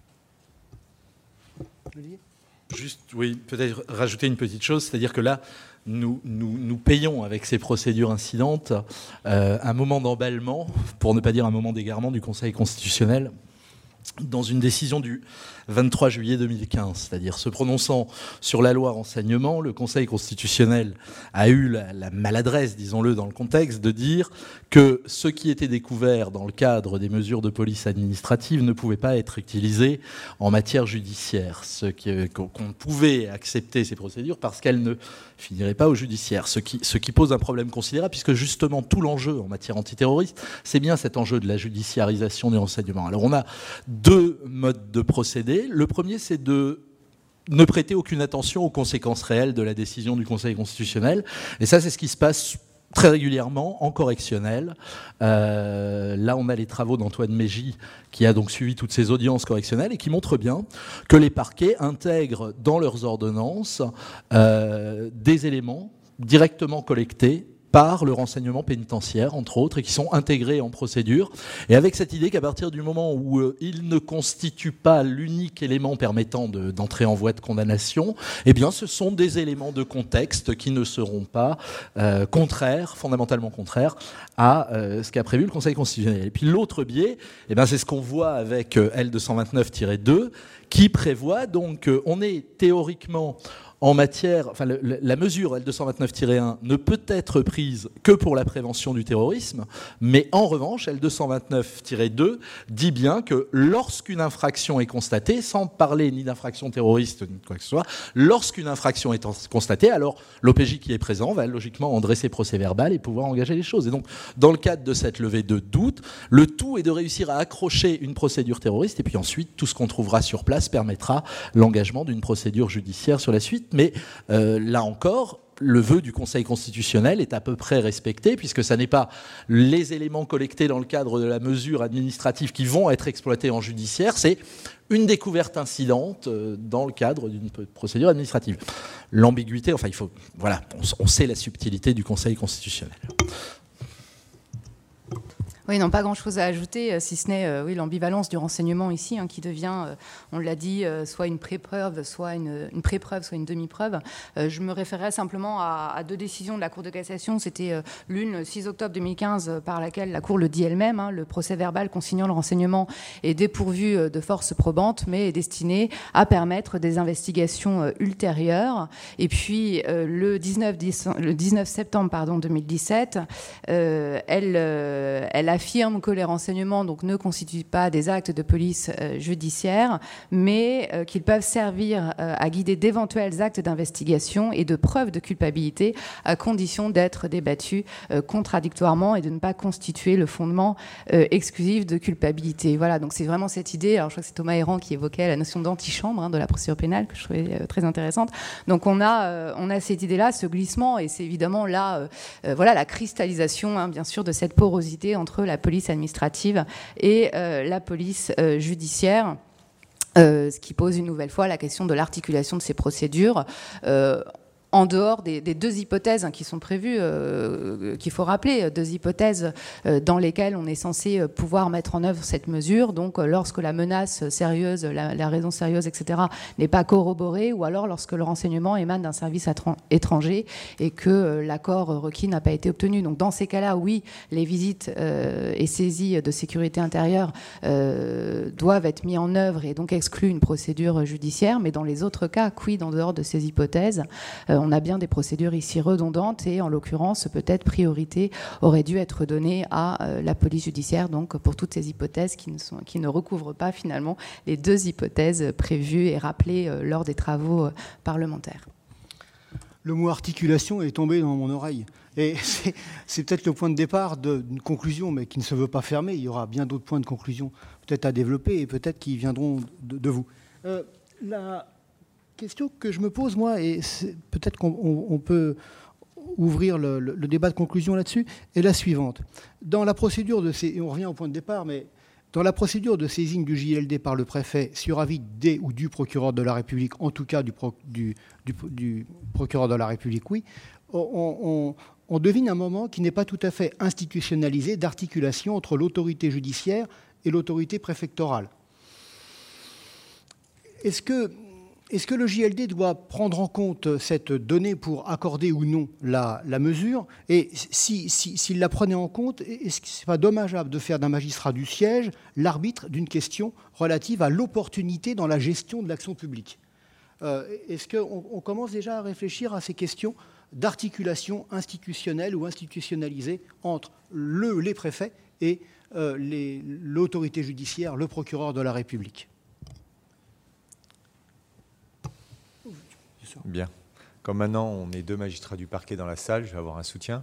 Juste, oui, peut-être rajouter une petite chose, c'est-à-dire que là, nous, nous, nous payons avec ces procédures incidentes euh, un moment d'emballement, pour ne pas dire un moment d'égarement du Conseil constitutionnel, dans une décision du vingt-trois juillet deux mille quinze, c'est-à-dire se prononçant sur la loi renseignement, le Conseil constitutionnel a eu la, la maladresse, disons-le dans le contexte, de dire que ce qui était découvert dans le cadre des mesures de police administrative ne pouvait pas être utilisé en matière judiciaire, ce qui, qu'on pouvait accepter ces procédures parce qu'elles ne finiraient pas au judiciaire, ce qui, ce qui pose un problème considérable, puisque justement tout l'enjeu en matière antiterroriste, c'est bien cet enjeu de la judiciarisation des renseignements. Alors on a deux modes de procédé. Le premier, c'est de ne prêter aucune attention aux conséquences réelles de la décision du Conseil constitutionnel. Et ça, c'est ce qui se passe très régulièrement en correctionnel. Euh, là, on a les travaux d'Antoine Mégy, qui a donc suivi toutes ces audiences correctionnelles et qui montrent bien que les parquets intègrent dans leurs ordonnances euh, des éléments directement collectés par le renseignement pénitentiaire, entre autres, et qui sont intégrés en procédure, et avec cette idée qu'à partir du moment où euh, il ne constitue pas l'unique élément permettant de, d'entrer en voie de condamnation, eh bien, ce sont des éléments de contexte qui ne seront pas euh, contraires, fondamentalement contraires, à euh, ce qu'a prévu le Conseil constitutionnel. Et puis l'autre biais, eh bien, c'est ce qu'on voit avec euh, L deux cent vingt-neuf tiret deux, qui prévoit donc, euh, on est théoriquement en matière, enfin, le, la mesure L deux cent vingt-neuf tiret un ne peut être prise que pour la prévention du terrorisme, mais en revanche, L deux cent vingt-neuf tiret deux dit bien que lorsqu'une infraction est constatée, sans parler ni d'infraction terroriste ni de quoi que ce soit, lorsqu'une infraction est constatée, alors l'O P J qui est présent va logiquement en dresser procès-verbal et pouvoir engager les choses. Et donc, dans le cadre de cette levée de doute, le tout est de réussir à accrocher une procédure terroriste, et puis ensuite, tout ce qu'on trouvera sur place permettra l'engagement d'une procédure judiciaire sur la suite. Mais euh, là encore, le vœu du Conseil constitutionnel est à peu près respecté, puisque ce n'est pas les éléments collectés dans le cadre de la mesure administrative qui vont être exploités en judiciaire, c'est une découverte incidente dans le cadre d'une procédure administrative. L'ambiguïté, enfin, il faut, voilà, on, on sait la subtilité du Conseil constitutionnel. Oui, non, pas grand-chose à ajouter, si ce n'est euh, oui, l'ambivalence du renseignement ici, hein, qui devient, euh, on l'a dit, euh, soit une pré-preuve, soit une, une pré-preuve, soit une demi-preuve. Euh, je me référerai simplement à, à deux décisions de la Cour de cassation. C'était euh, l'une, le six octobre deux mille quinze, euh, par laquelle la Cour le dit elle-même, hein, le procès-verbal consignant le renseignement est dépourvu euh, de force probante, mais est destiné à permettre des investigations euh, ultérieures. Et puis, euh, le, dix-neuf, le dix-neuf septembre pardon, deux mille dix-sept, euh, elle, euh, elle a affirme que les renseignements donc, ne constituent pas des actes de police euh, judiciaire, mais euh, qu'ils peuvent servir euh, à guider d'éventuels actes d'investigation et de preuve de culpabilité, à condition d'être débattus euh, contradictoirement et de ne pas constituer le fondement euh, exclusif de culpabilité. Voilà, donc c'est vraiment cette idée, alors je crois que c'est Thomas Héran qui évoquait la notion d'antichambre hein, de la procédure pénale, que je trouvais euh, très intéressante. Donc on a, euh, on a cette idée-là, ce glissement, et c'est évidemment là, euh, euh, voilà, la cristallisation, hein, bien sûr, de cette porosité entre la police administrative et euh, la police euh, judiciaire. Euh, ce qui pose une nouvelle fois la question de l'articulation de ces procédures. Euh, en dehors des, des deux hypothèses hein, qui sont prévues, euh, qu'il faut rappeler, deux hypothèses euh, dans lesquelles on est censé pouvoir mettre en œuvre cette mesure, donc euh, lorsque la menace sérieuse, la, la raison sérieuse, et cetera, n'est pas corroborée, ou alors lorsque le renseignement émane d'un service étranger et que euh, l'accord requis n'a pas été obtenu. Donc dans ces cas-là, oui, les visites euh, et saisies de sécurité intérieure euh, doivent être mises en œuvre et donc excluent une procédure judiciaire, mais dans les autres cas, quid en dehors de ces hypothèses, euh, on a bien des procédures ici redondantes et en l'occurrence, peut-être priorité aurait dû être donnée à euh, la police judiciaire, donc pour toutes ces hypothèses qui ne, sont, qui ne recouvrent pas finalement les deux hypothèses prévues et rappelées euh, lors des travaux euh, parlementaires. Le mot articulation est tombé dans mon oreille. Et c'est, c'est peut-être le point de départ d'une conclusion, mais qui ne se veut pas fermer. Il y aura bien d'autres points de conclusion peut-être à développer et peut-être qui viendront de, de vous. Euh, la question que je me pose, moi, et peut-être qu'on on, on peut ouvrir le, le, le débat de conclusion là-dessus, est la suivante. Dans la procédure de ces, et on revient au point de départ, mais dans la procédure de saisine du J L D par le préfet sur avis des ou du procureur de la République, en tout cas du, pro, du, du, du procureur de la République, oui, on, on, on devine un moment qui n'est pas tout à fait institutionnalisé d'articulation entre l'autorité judiciaire et l'autorité préfectorale. Est-ce que, est-ce que le J L D doit prendre en compte cette donnée pour accorder ou non la, la mesure? Et si, si, s'il la prenait en compte, est-ce que ce n'est pas dommageable de faire d'un magistrat du siège l'arbitre d'une question relative à l'opportunité dans la gestion de l'action publique? euh, Est-ce qu'on on commence déjà à réfléchir à ces questions d'articulation institutionnelle ou institutionnalisée entre le, les préfets et euh, les, l'autorité judiciaire, le procureur de la République? Bien. Comme maintenant, on est deux magistrats du parquet dans la salle, je vais avoir un soutien.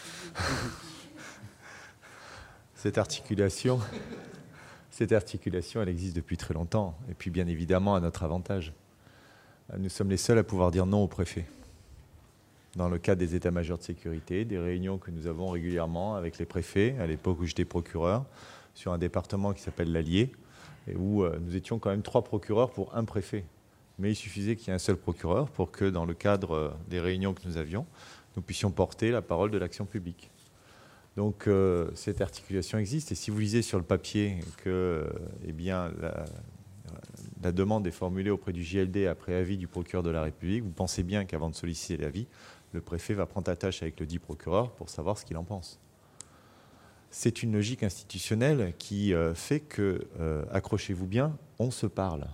Cette articulation, cette articulation, elle existe depuis très longtemps. Et puis, bien évidemment, à notre avantage. Nous sommes les seuls à pouvoir dire non au préfet. Dans le cadre des états-majors de sécurité, des réunions que nous avons régulièrement avec les préfets, à l'époque où j'étais procureur, sur un département qui s'appelle l'Allier, et où nous étions quand même trois procureurs pour un préfet. Mais il suffisait qu'il y ait un seul procureur pour que, dans le cadre des réunions que nous avions, nous puissions porter la parole de l'action publique. Donc, euh, cette articulation existe. Et si vous lisez sur le papier que eh bien, la, la demande est formulée auprès du J L D après avis du procureur de la République, vous pensez bien qu'avant de solliciter l'avis, le préfet va prendre attache avec le dit procureur pour savoir ce qu'il en pense. C'est une logique institutionnelle qui euh, fait que, euh, accrochez-vous bien, on se parle.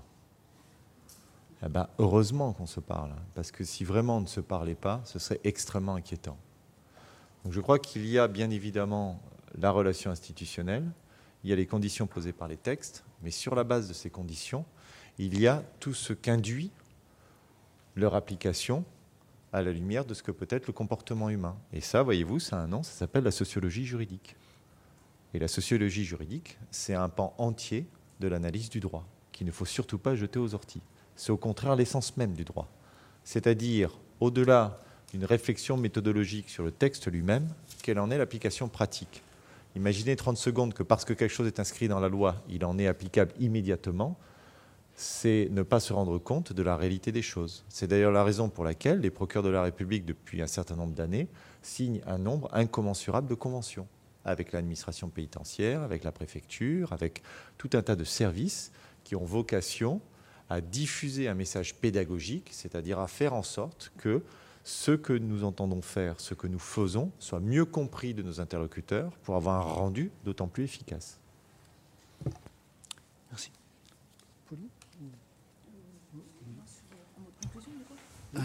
Eh ben, heureusement qu'on se parle, parce que si vraiment on ne se parlait pas, ce serait extrêmement inquiétant. Donc je crois qu'il y a bien évidemment la relation institutionnelle, il y a les conditions posées par les textes, mais sur la base de ces conditions, il y a tout ce qu'induit leur application à la lumière de ce que peut être le comportement humain. Et ça, voyez-vous, ça a un nom, ça s'appelle la sociologie juridique. Et la sociologie juridique, c'est un pan entier de l'analyse du droit, qu'il ne faut surtout pas jeter aux orties. C'est au contraire l'essence même du droit. C'est-à-dire, au-delà d'une réflexion méthodologique sur le texte lui-même, quelle en est l'application pratique. Imaginez trente secondes que parce que quelque chose est inscrit dans la loi, il en est applicable immédiatement, c'est ne pas se rendre compte de la réalité des choses. C'est d'ailleurs la raison pour laquelle les procureurs de la République, depuis un certain nombre d'années, signent un nombre incommensurable de conventions avec l'administration pénitentiaire, avec la préfecture, avec tout un tas de services qui ont vocation à diffuser un message pédagogique, c'est-à-dire à faire en sorte que ce que nous entendons faire, ce que nous faisons, soit mieux compris de nos interlocuteurs pour avoir un rendu d'autant plus efficace. Merci. Euh...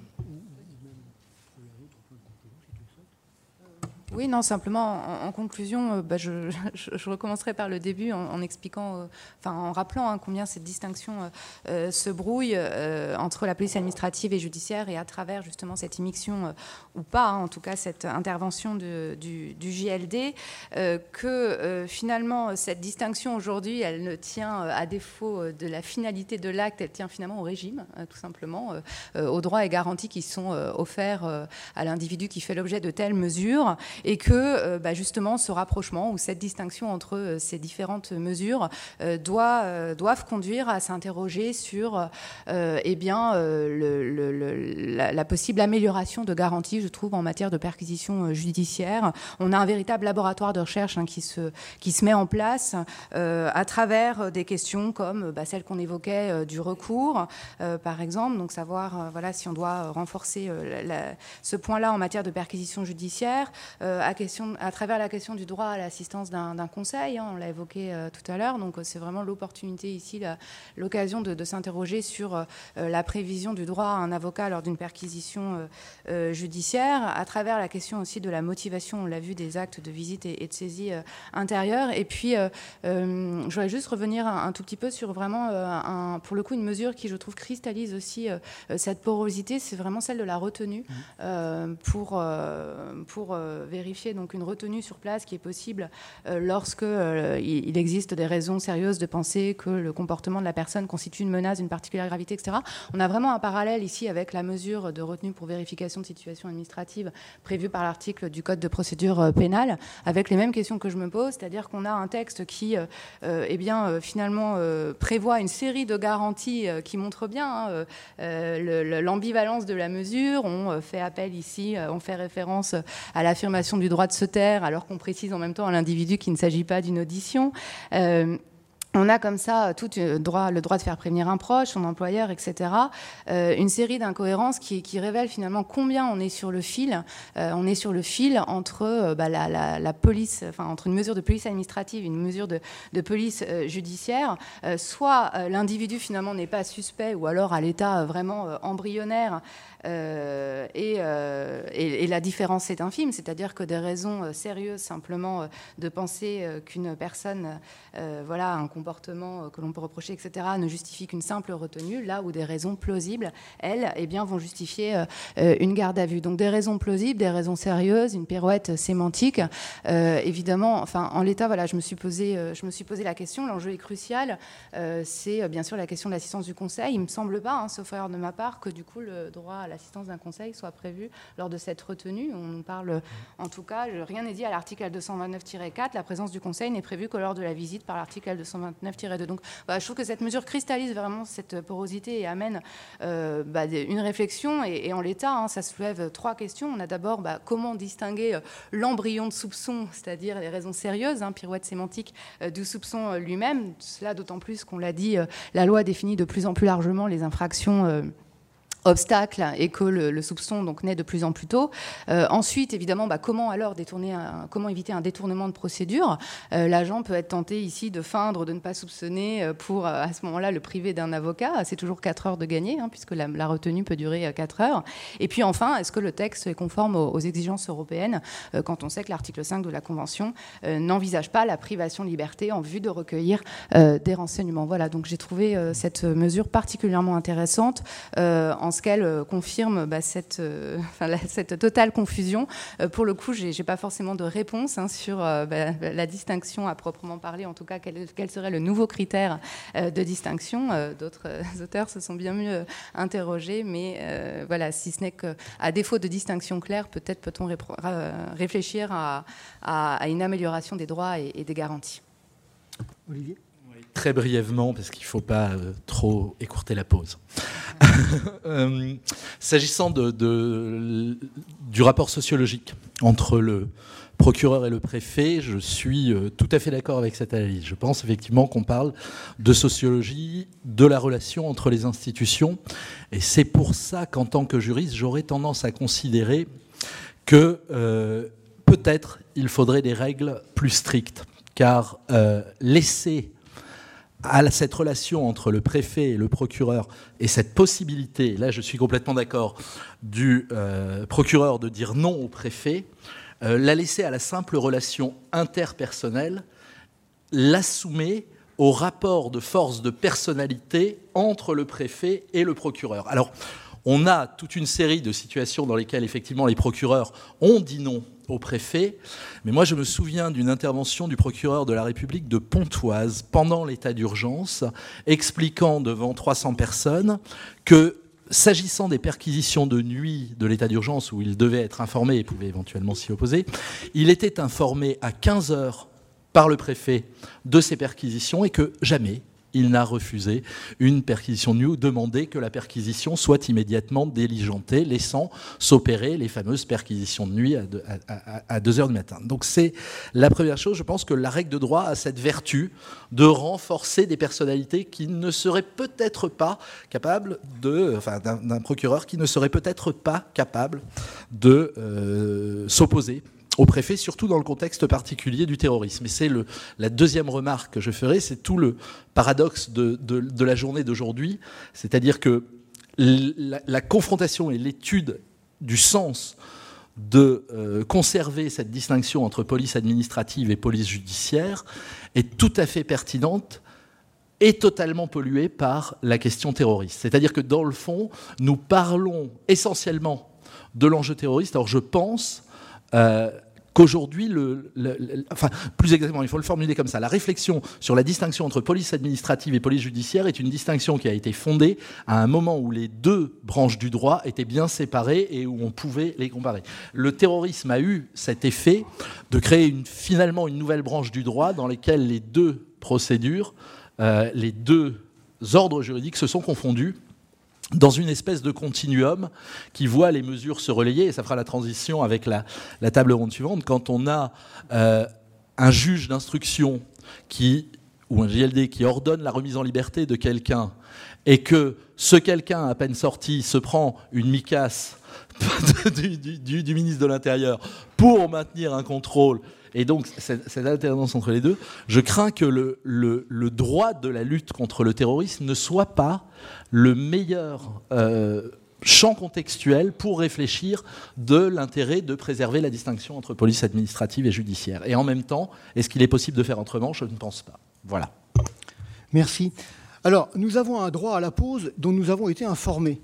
Oui, non, simplement, en, en conclusion, euh, bah, je, je, je recommencerai par le début en, en expliquant, euh, enfin, en rappelant hein, combien cette distinction euh, se brouille euh, entre la police administrative et judiciaire et à travers justement cette immixtion, euh, ou pas, hein, en tout cas cette intervention de, du, du J L D, euh, que euh, finalement, cette distinction aujourd'hui, elle ne tient, à défaut de la finalité de l'acte, elle tient finalement au régime, euh, tout simplement, euh, aux droits et garanties qui sont euh, offerts euh, à l'individu qui fait l'objet de telles mesures. et que euh, bah, justement ce rapprochement ou cette distinction entre euh, ces différentes mesures euh, doit, euh, doivent conduire à s'interroger sur euh, eh bien, euh, le, le, le, la, la possible amélioration de garanties, je trouve, en matière de perquisition euh, judiciaire. On a un véritable laboratoire de recherche hein, qui, se, qui se met en place euh, à travers des questions comme bah, celles qu'on évoquait euh, du recours, euh, par exemple, donc savoir euh, voilà, si on doit renforcer euh, la, la, ce point-là en matière de perquisition judiciaire, euh, à, question, à travers la question du droit à l'assistance d'un, d'un conseil, hein, on l'a évoqué euh, tout à l'heure, donc c'est vraiment l'opportunité ici, la, l'occasion de, de s'interroger sur euh, la prévision du droit à un avocat lors d'une perquisition euh, euh, judiciaire, à travers la question aussi de la motivation, on l'a vu, des actes de visite et, et de saisie euh, intérieure. Et puis, euh, euh, je voudrais juste revenir un, un tout petit peu sur vraiment, euh, un, pour le coup, une mesure qui, je trouve, cristallise aussi euh, cette porosité, c'est vraiment celle de la retenue euh, pour, euh, pour euh, vérifier donc une retenue sur place qui est possible euh, lorsque euh, il existe des raisons sérieuses de penser que le comportement de la personne constitue une menace d'une particulière gravité, et cetera. On a vraiment un parallèle ici avec la mesure de retenue pour vérification de situation administrative prévue par l'article du Code de procédure pénale, avec les mêmes questions que je me pose, c'est-à-dire qu'on a un texte qui euh, eh bien, euh, finalement euh, prévoit une série de garanties euh, qui montrent bien hein, euh, le, l'ambivalence de la mesure. On euh, fait appel ici, euh, on fait référence à l'affirmation du droit de se taire, alors qu'on précise en même temps à l'individu qu'il ne s'agit pas d'une audition. Euh, On a comme ça tout le droit, le droit de faire prévenir un proche, son employeur, et cetera. Euh, une série d'incohérences qui, qui révèlent finalement combien on est sur le fil. Euh, on est sur le fil entre euh, bah, la, la, la police, enfin entre une mesure de police administrative, et une mesure de, de police euh, judiciaire. Euh, soit euh, l'individu finalement n'est pas suspect, ou alors à l'état vraiment euh, embryonnaire. Euh, et, euh, et, et la différence est infime, c'est-à-dire que des raisons euh, sérieuses simplement euh, de penser euh, qu'une personne euh, voilà, a un comportement euh, que l'on peut reprocher, et cetera, ne justifie qu'une simple retenue, là où des raisons plausibles, elles, eh bien, vont justifier euh, une garde à vue. Donc des raisons plausibles, des raisons sérieuses, une pirouette sémantique. Euh, évidemment, enfin, en l'état, voilà, je me suis posé, euh, je me suis posé la question, l'enjeu est crucial, euh, c'est euh, bien sûr la question de l'assistance du conseil. Il ne me semble pas, hein, sauf erreur de ma part, que du coup le droit à l'assistance d'un conseil soit prévu lors de cette retenue. On parle, en tout cas, rien n'est dit à l'article L deux cent vingt-neuf tiret quatre. La présence du conseil n'est prévue que lors de la visite par l'article L deux cent vingt-neuf tiret deux. Donc, bah, je trouve que cette mesure cristallise vraiment cette porosité et amène euh, bah, une réflexion. Et, et en l'état, hein, ça soulève trois questions. On a d'abord bah, comment distinguer euh, l'embryon de soupçon, c'est-à-dire les raisons sérieuses, hein, pirouette sémantique, euh, du soupçon euh, lui-même. Cela d'autant plus qu'on l'a dit, euh, la loi définit de plus en plus largement les infractions euh, obstacle et que le, le soupçon donc naît de plus en plus tôt. Euh, ensuite, évidemment, bah, comment alors détourner, un, comment éviter un détournement de procédure. Euh, l'agent peut être tenté ici de feindre, de ne pas soupçonner pour à ce moment-là le priver d'un avocat. C'est toujours quatre heures de gagner, hein, puisque la, la retenue peut durer quatre heures. Et puis enfin, est-ce que le texte est conforme aux, aux exigences européennes euh, quand on sait que l'article cinq de la Convention euh, n'envisage pas la privation de liberté en vue de recueillir euh, des renseignements. Voilà, donc j'ai trouvé euh, cette mesure particulièrement intéressante euh, en ce qu'elle euh, confirme bah, cette, euh, enfin, la, cette totale confusion. Euh, pour le coup, je n'ai pas forcément de réponse hein, sur euh, bah, la distinction à proprement parler, en tout cas, quel, quel serait le nouveau critère euh, de distinction. Euh, d'autres euh, auteurs se sont bien mieux euh, interrogés, mais euh, voilà, si ce n'est qu'à défaut de distinction claire, peut-être peut-on ré- euh, réfléchir à, à, à une amélioration des droits et, et des garanties. Olivier ? Très brièvement, parce qu'il ne faut pas euh, trop écourter la pause. euh, s'agissant de, de, du rapport sociologique entre le procureur et le préfet, je suis euh, tout à fait d'accord avec cette analyse. Je pense effectivement qu'on parle de sociologie, de la relation entre les institutions. Et c'est pour ça qu'en tant que juriste, j'aurais tendance à considérer que euh, peut-être il faudrait des règles plus strictes. Car euh, laisser à cette relation entre le préfet et le procureur et cette possibilité, là je suis complètement d'accord, du euh, procureur de dire non au préfet, euh, la laisser à la simple relation interpersonnelle, la soumet au rapport de force de personnalité entre le préfet et le procureur. Alors, on a toute une série de situations dans lesquelles effectivement les procureurs ont dit non au préfet, mais moi je me souviens d'une intervention du procureur de la République de Pontoise pendant l'état d'urgence, expliquant devant trois cents personnes que s'agissant des perquisitions de nuit de l'état d'urgence où il devait être informé et pouvait éventuellement s'y opposer, il était informé à quinze heures par le préfet de ces perquisitions et que jamais il n'a refusé une perquisition de nuit ou demandé que la perquisition soit immédiatement diligentée, laissant s'opérer les fameuses perquisitions de nuit à deux heures du matin. Donc c'est la première chose. Je pense que la règle de droit a cette vertu de renforcer des personnalités qui ne seraient peut-être pas capables de, enfin d'un, d'un procureur qui ne serait peut-être pas capable de euh, s'opposer au préfet, surtout dans le contexte particulier du terrorisme. Et c'est le, la deuxième remarque que je ferai, c'est tout le paradoxe de, de, de la journée d'aujourd'hui, c'est-à-dire que la, la confrontation et l'étude du sens de euh, conserver cette distinction entre police administrative et police judiciaire est tout à fait pertinente et totalement polluée par la question terroriste. C'est-à-dire que dans le fond, nous parlons essentiellement de l'enjeu terroriste. Alors je pense Euh, qu'aujourd'hui, le, le, le, enfin, plus exactement, il faut le formuler comme ça, la réflexion sur la distinction entre police administrative et police judiciaire est une distinction qui a été fondée à un moment où les deux branches du droit étaient bien séparées et où on pouvait les comparer. Le terrorisme a eu cet effet de créer une, finalement une nouvelle branche du droit dans laquelle les deux procédures, euh, les deux ordres juridiques se sont confondus dans une espèce de continuum qui voit les mesures se relayer, et ça fera la transition avec la, la table ronde suivante. Quand on a euh, un juge d'instruction qui, ou un J L D qui ordonne la remise en liberté de quelqu'un, et que ce quelqu'un, à peine sorti, se prend une micasse du, du, du, du ministre de l'Intérieur pour maintenir un contrôle, et donc cette, cette alternance entre les deux, je crains que le, le, le droit de la lutte contre le terrorisme ne soit pas le meilleur euh, champ contextuel pour réfléchir de l'intérêt de préserver la distinction entre police administrative et judiciaire. Et en même temps, est-ce qu'il est possible de faire autrement ? Je ne pense pas. Voilà. Merci. Alors, nous avons un droit à la pause dont nous avons été informés.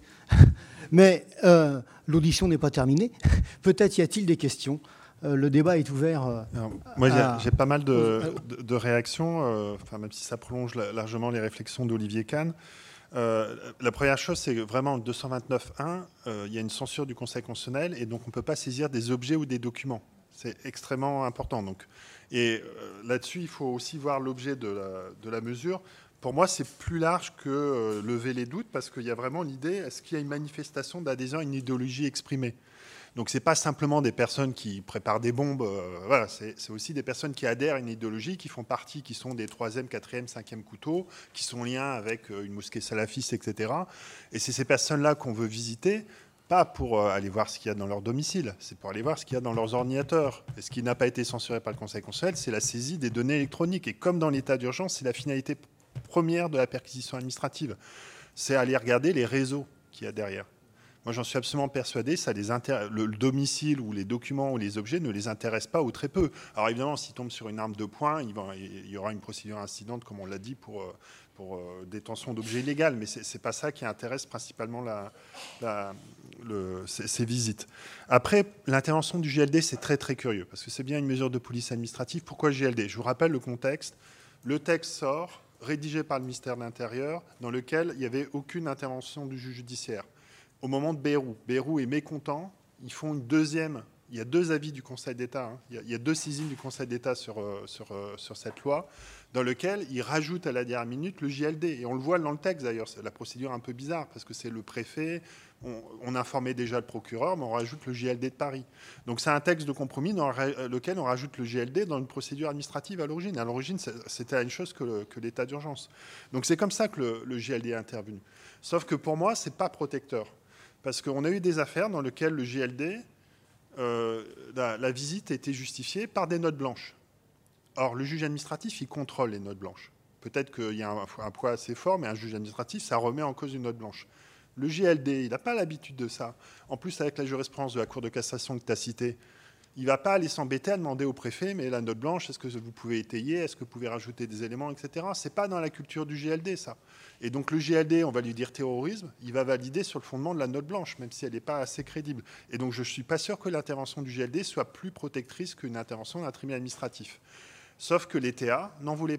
Mais euh, l'audition n'est pas terminée. Peut-être y a-t-il des questions. Euh, le débat est ouvert. Euh, Alors, moi, à... j'ai pas mal de, de, de réactions, euh, enfin, même si ça prolonge largement les réflexions d'Olivier Kahn. Euh, la première chose, c'est que vraiment, en deux cent vingt-neuf un, euh, il y a une censure du Conseil constitutionnel et donc on ne peut pas saisir des objets ou des documents. C'est extrêmement important. Donc. Et euh, là-dessus, il faut aussi voir l'objet de la, de la mesure. Pour moi, c'est plus large que euh, lever les doutes parce qu'il y a vraiment l'idée, est-ce qu'il y a une manifestation d'adhésion à une idéologie exprimée ? Donc, ce n'est pas simplement des personnes qui préparent des bombes, euh, voilà, c'est, c'est aussi des personnes qui adhèrent à une idéologie, qui font partie, qui sont des troisième, quatrième, cinquième couteaux, qui sont en lien avec une mosquée salafiste, et cetera. Et c'est ces personnes-là qu'on veut visiter, pas pour euh, aller voir ce qu'il y a dans leur domicile, c'est pour aller voir ce qu'il y a dans leurs ordinateurs. Et ce qui n'a pas été censuré par le Conseil constitutionnel, c'est la saisie des données électroniques. Et comme dans l'état d'urgence, c'est la finalité première de la perquisition administrative. C'est aller regarder les réseaux qu'il y a derrière. Moi, j'en suis absolument persuadé, ça les intér... le domicile ou les documents ou les objets ne les intéressent pas ou très peu. Alors évidemment, s'ils tombent sur une arme de poing, il, va... il y aura une procédure incidente, comme on l'a dit, pour, pour euh, détention d'objets illégaux. Mais ce n'est pas ça qui intéresse principalement la, la, le, ces, ces visites. Après, l'intervention du J L D, c'est très très curieux, parce que c'est bien une mesure de police administrative. Pourquoi J L D ? Je vous rappelle le contexte. Le texte sort, rédigé par le ministère de l'Intérieur, dans lequel il n'y avait aucune intervention du juge judiciaire. Au moment de Bayrou, Bayrou est mécontent, ils font une deuxième, il y a deux avis du Conseil d'État, hein, il, y a, il y a deux saisines du Conseil d'État sur, euh, sur, euh, sur cette loi, dans lequel ils rajoutent à la dernière minute le J L D. Et on le voit dans le texte d'ailleurs, c'est la procédure un peu bizarre, parce que c'est le préfet, on, on informait déjà le procureur, mais on rajoute le J L D de Paris. Donc c'est un texte de compromis dans lequel on rajoute le J L D dans une procédure administrative à l'origine. À l'origine, c'était la même chose que, le, que l'état d'urgence. Donc c'est comme ça que le, le J L D est intervenu. Sauf que pour moi, c'est pas protecteur. Parce qu'on a eu des affaires dans lesquelles le J L D, euh, la, la visite était justifiée par des notes blanches. Or, le juge administratif, il contrôle les notes blanches. Peut-être qu'il y a un, un poids assez fort, mais un juge administratif, ça remet en cause une note blanche. Le J L D, il n'a pas l'habitude de ça. En plus, avec la jurisprudence de la Cour de cassation que tu as citée, il ne va pas aller s'embêter à demander au préfet, mais la note blanche, est-ce que vous pouvez étayer, est-ce que vous pouvez rajouter des éléments, et cetera. Ce n'est pas dans la culture du J L D, ça. Et donc le J L D, on va lui dire terrorisme, il va valider sur le fondement de la note blanche, même si elle n'est pas assez crédible. Et donc je ne suis pas sûr que l'intervention du J L D soit plus protectrice qu'une intervention d'un tribunal administratif. Sauf que les T A n'en voulaient pas.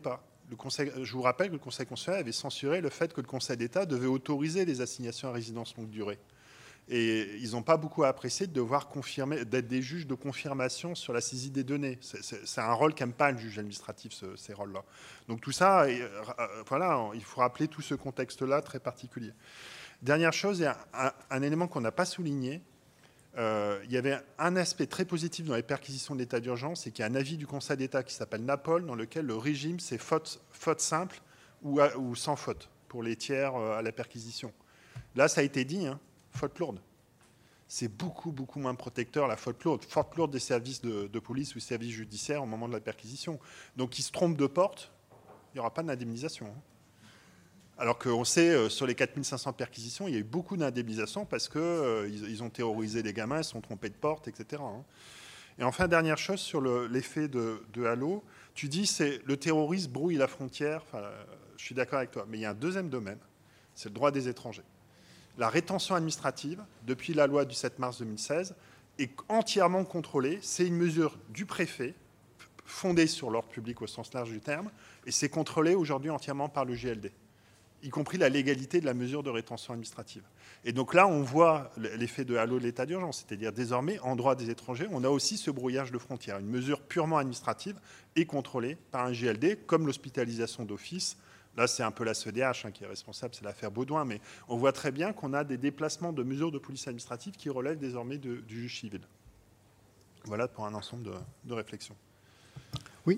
le conseil, je vous rappelle que le Conseil constitutionnel avait censuré le fait que le Conseil d'État devait autoriser les assignations à résidence longue durée. Et ils n'ont pas beaucoup apprécié de devoir confirmer, d'être des juges de confirmation sur la saisie des données. C'est, c'est, c'est un rôle qu'aime pas le juge administratif, ce, ces rôles-là. Donc tout ça, et, euh, voilà, il faut rappeler tout ce contexte-là très particulier. Dernière chose, il y a un, un élément qu'on n'a pas souligné. Euh, il y avait un aspect très positif dans les perquisitions de l'état d'urgence, c'est qu'il y a un avis du Conseil d'État qui s'appelle NAPOL, dans lequel le régime, c'est faute, faute simple ou, à, ou sans faute pour les tiers euh, à la perquisition. Là, ça a été dit, hein, faute lourde. C'est beaucoup, beaucoup moins protecteur, la faute lourde, faute lourde des services de, de police ou des services judiciaires au moment de la perquisition. Donc, ils se trompent de porte, il n'y aura pas d'indemnisation. Hein. Alors qu'on sait, euh, sur les quatre mille cinq cents perquisitions, il y a eu beaucoup d'indemnisations parce qu'ils euh, ils ont terrorisé les gamins, ils se sont trompés de porte, et cetera. Hein. Et enfin, dernière chose sur le, l'effet de, de halo, tu dis c'est le terrorisme brouille la frontière, enfin, euh, je suis d'accord avec toi, mais il y a un deuxième domaine, c'est le droit des étrangers. La rétention administrative, depuis la loi du sept mars deux mille seize, est entièrement contrôlée. C'est une mesure du préfet, fondée sur l'ordre public au sens large du terme, et c'est contrôlé aujourd'hui entièrement par le J L D, y compris la légalité de la mesure de rétention administrative. Et donc là, on voit l'effet de halo de l'état d'urgence, c'est-à-dire désormais, en droit des étrangers, on a aussi ce brouillage de frontières. Une mesure purement administrative est contrôlée par un J L D, comme l'hospitalisation d'office. Là, c'est un peu la C E D H hein, qui est responsable, c'est l'affaire Baudouin, mais on voit très bien qu'on a des déplacements de mesures de police administrative qui relèvent désormais de, du juge civil. Voilà pour un ensemble de, de réflexions. Oui.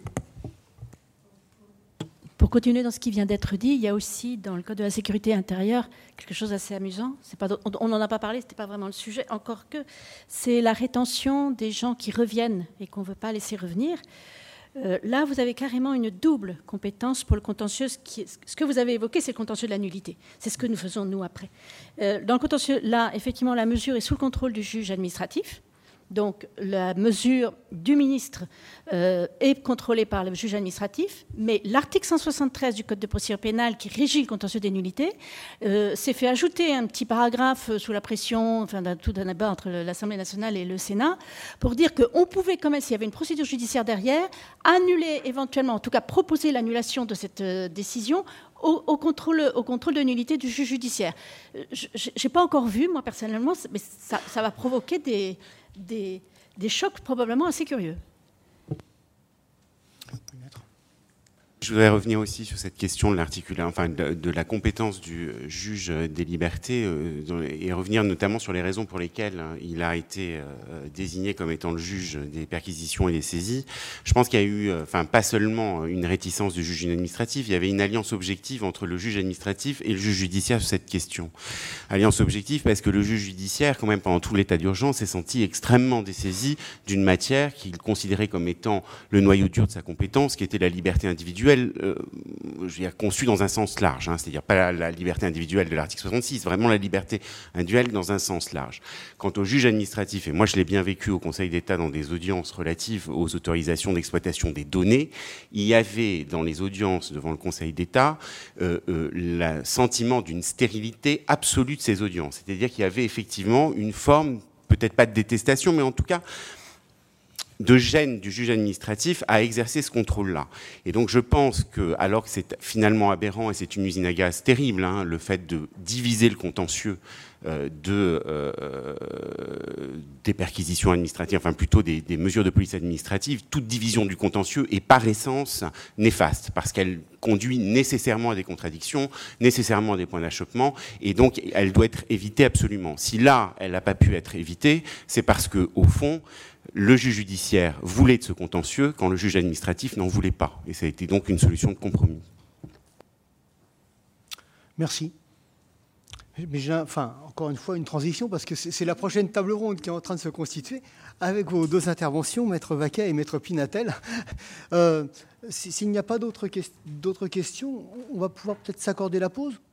Pour continuer dans ce qui vient d'être dit, il y a aussi dans le Code de la sécurité intérieure quelque chose d'assez amusant. C'est pas, on n'en a pas parlé, ce n'était pas vraiment le sujet, encore que c'est la rétention des gens qui reviennent et qu'on ne veut pas laisser revenir. Euh, là, vous avez carrément une double compétence pour le contentieux. Ce, qui est, ce que vous avez évoqué, c'est le contentieux de la nullité. C'est ce que nous faisons, nous, après. Euh, dans le contentieux, là, effectivement, la mesure est sous le contrôle du juge administratif. Donc, la mesure du ministre euh, est contrôlée par le juge administratif, mais l'article cent soixante-treize du Code de procédure pénale, qui régit le contentieux des nullités, euh, s'est fait ajouter un petit paragraphe sous la pression, enfin, d'un tout d'un débat entre l'Assemblée nationale et le Sénat, pour dire qu'on pouvait, quand même, s'il y avait une procédure judiciaire derrière, annuler éventuellement, en tout cas proposer l'annulation de cette euh, décision Au, au, contrôle, au contrôle de nullité du juge judiciaire. Je n'ai pas encore vu, moi, personnellement, mais ça, ça va provoquer des, des, des chocs probablement assez curieux. Je voudrais revenir aussi sur cette question de l'articulation, enfin de, de la compétence du juge des libertés euh, et revenir notamment sur les raisons pour lesquelles il a été euh, désigné comme étant le juge des perquisitions et des saisies. Je pense qu'il y a eu, enfin pas seulement une réticence du juge administratif, il y avait une alliance objective entre le juge administratif et le juge judiciaire sur cette question. Alliance objective parce que le juge judiciaire, quand même pendant tout l'état d'urgence, s'est senti extrêmement dessaisi d'une matière qu'il considérait comme étant le noyau dur de sa compétence, qui était la liberté individuelle. Euh, je veux dire, conçue dans un sens large, hein, c'est-à-dire pas la, la liberté individuelle de l'article soixante-six, vraiment la liberté individuelle dans un sens large. Quant au juge administratif, et moi je l'ai bien vécu au Conseil d'État dans des audiences relatives aux autorisations d'exploitation des données, il y avait dans les audiences devant le Conseil d'État euh, euh, le sentiment d'une stérilité absolue de ces audiences, c'est-à-dire qu'il y avait effectivement une forme, peut-être pas de détestation, mais en tout cas de gêne du juge administratif à exercer ce contrôle-là. Et donc je pense que, alors que c'est finalement aberrant et c'est une usine à gaz terrible, hein, le fait de diviser le contentieux euh, de, euh, des perquisitions administratives, enfin plutôt des, des mesures de police administrative, toute division du contentieux est par essence néfaste, parce qu'elle conduit nécessairement à des contradictions, nécessairement à des points d'achoppement, et donc elle doit être évitée absolument. Si là, elle n'a pas pu être évitée, c'est parce que, au fond, le juge judiciaire voulait de ce contentieux quand le juge administratif n'en voulait pas. Et ça a été donc une solution de compromis. Merci. Mais j'ai, enfin, encore une fois, une transition, parce que c'est, c'est la prochaine table ronde qui est en train de se constituer, avec vos deux interventions, Maître Vaquet et Maître Pinatel. Euh, s'il n'y a pas d'autres, que- d'autres questions, on va pouvoir peut-être s'accorder la pause.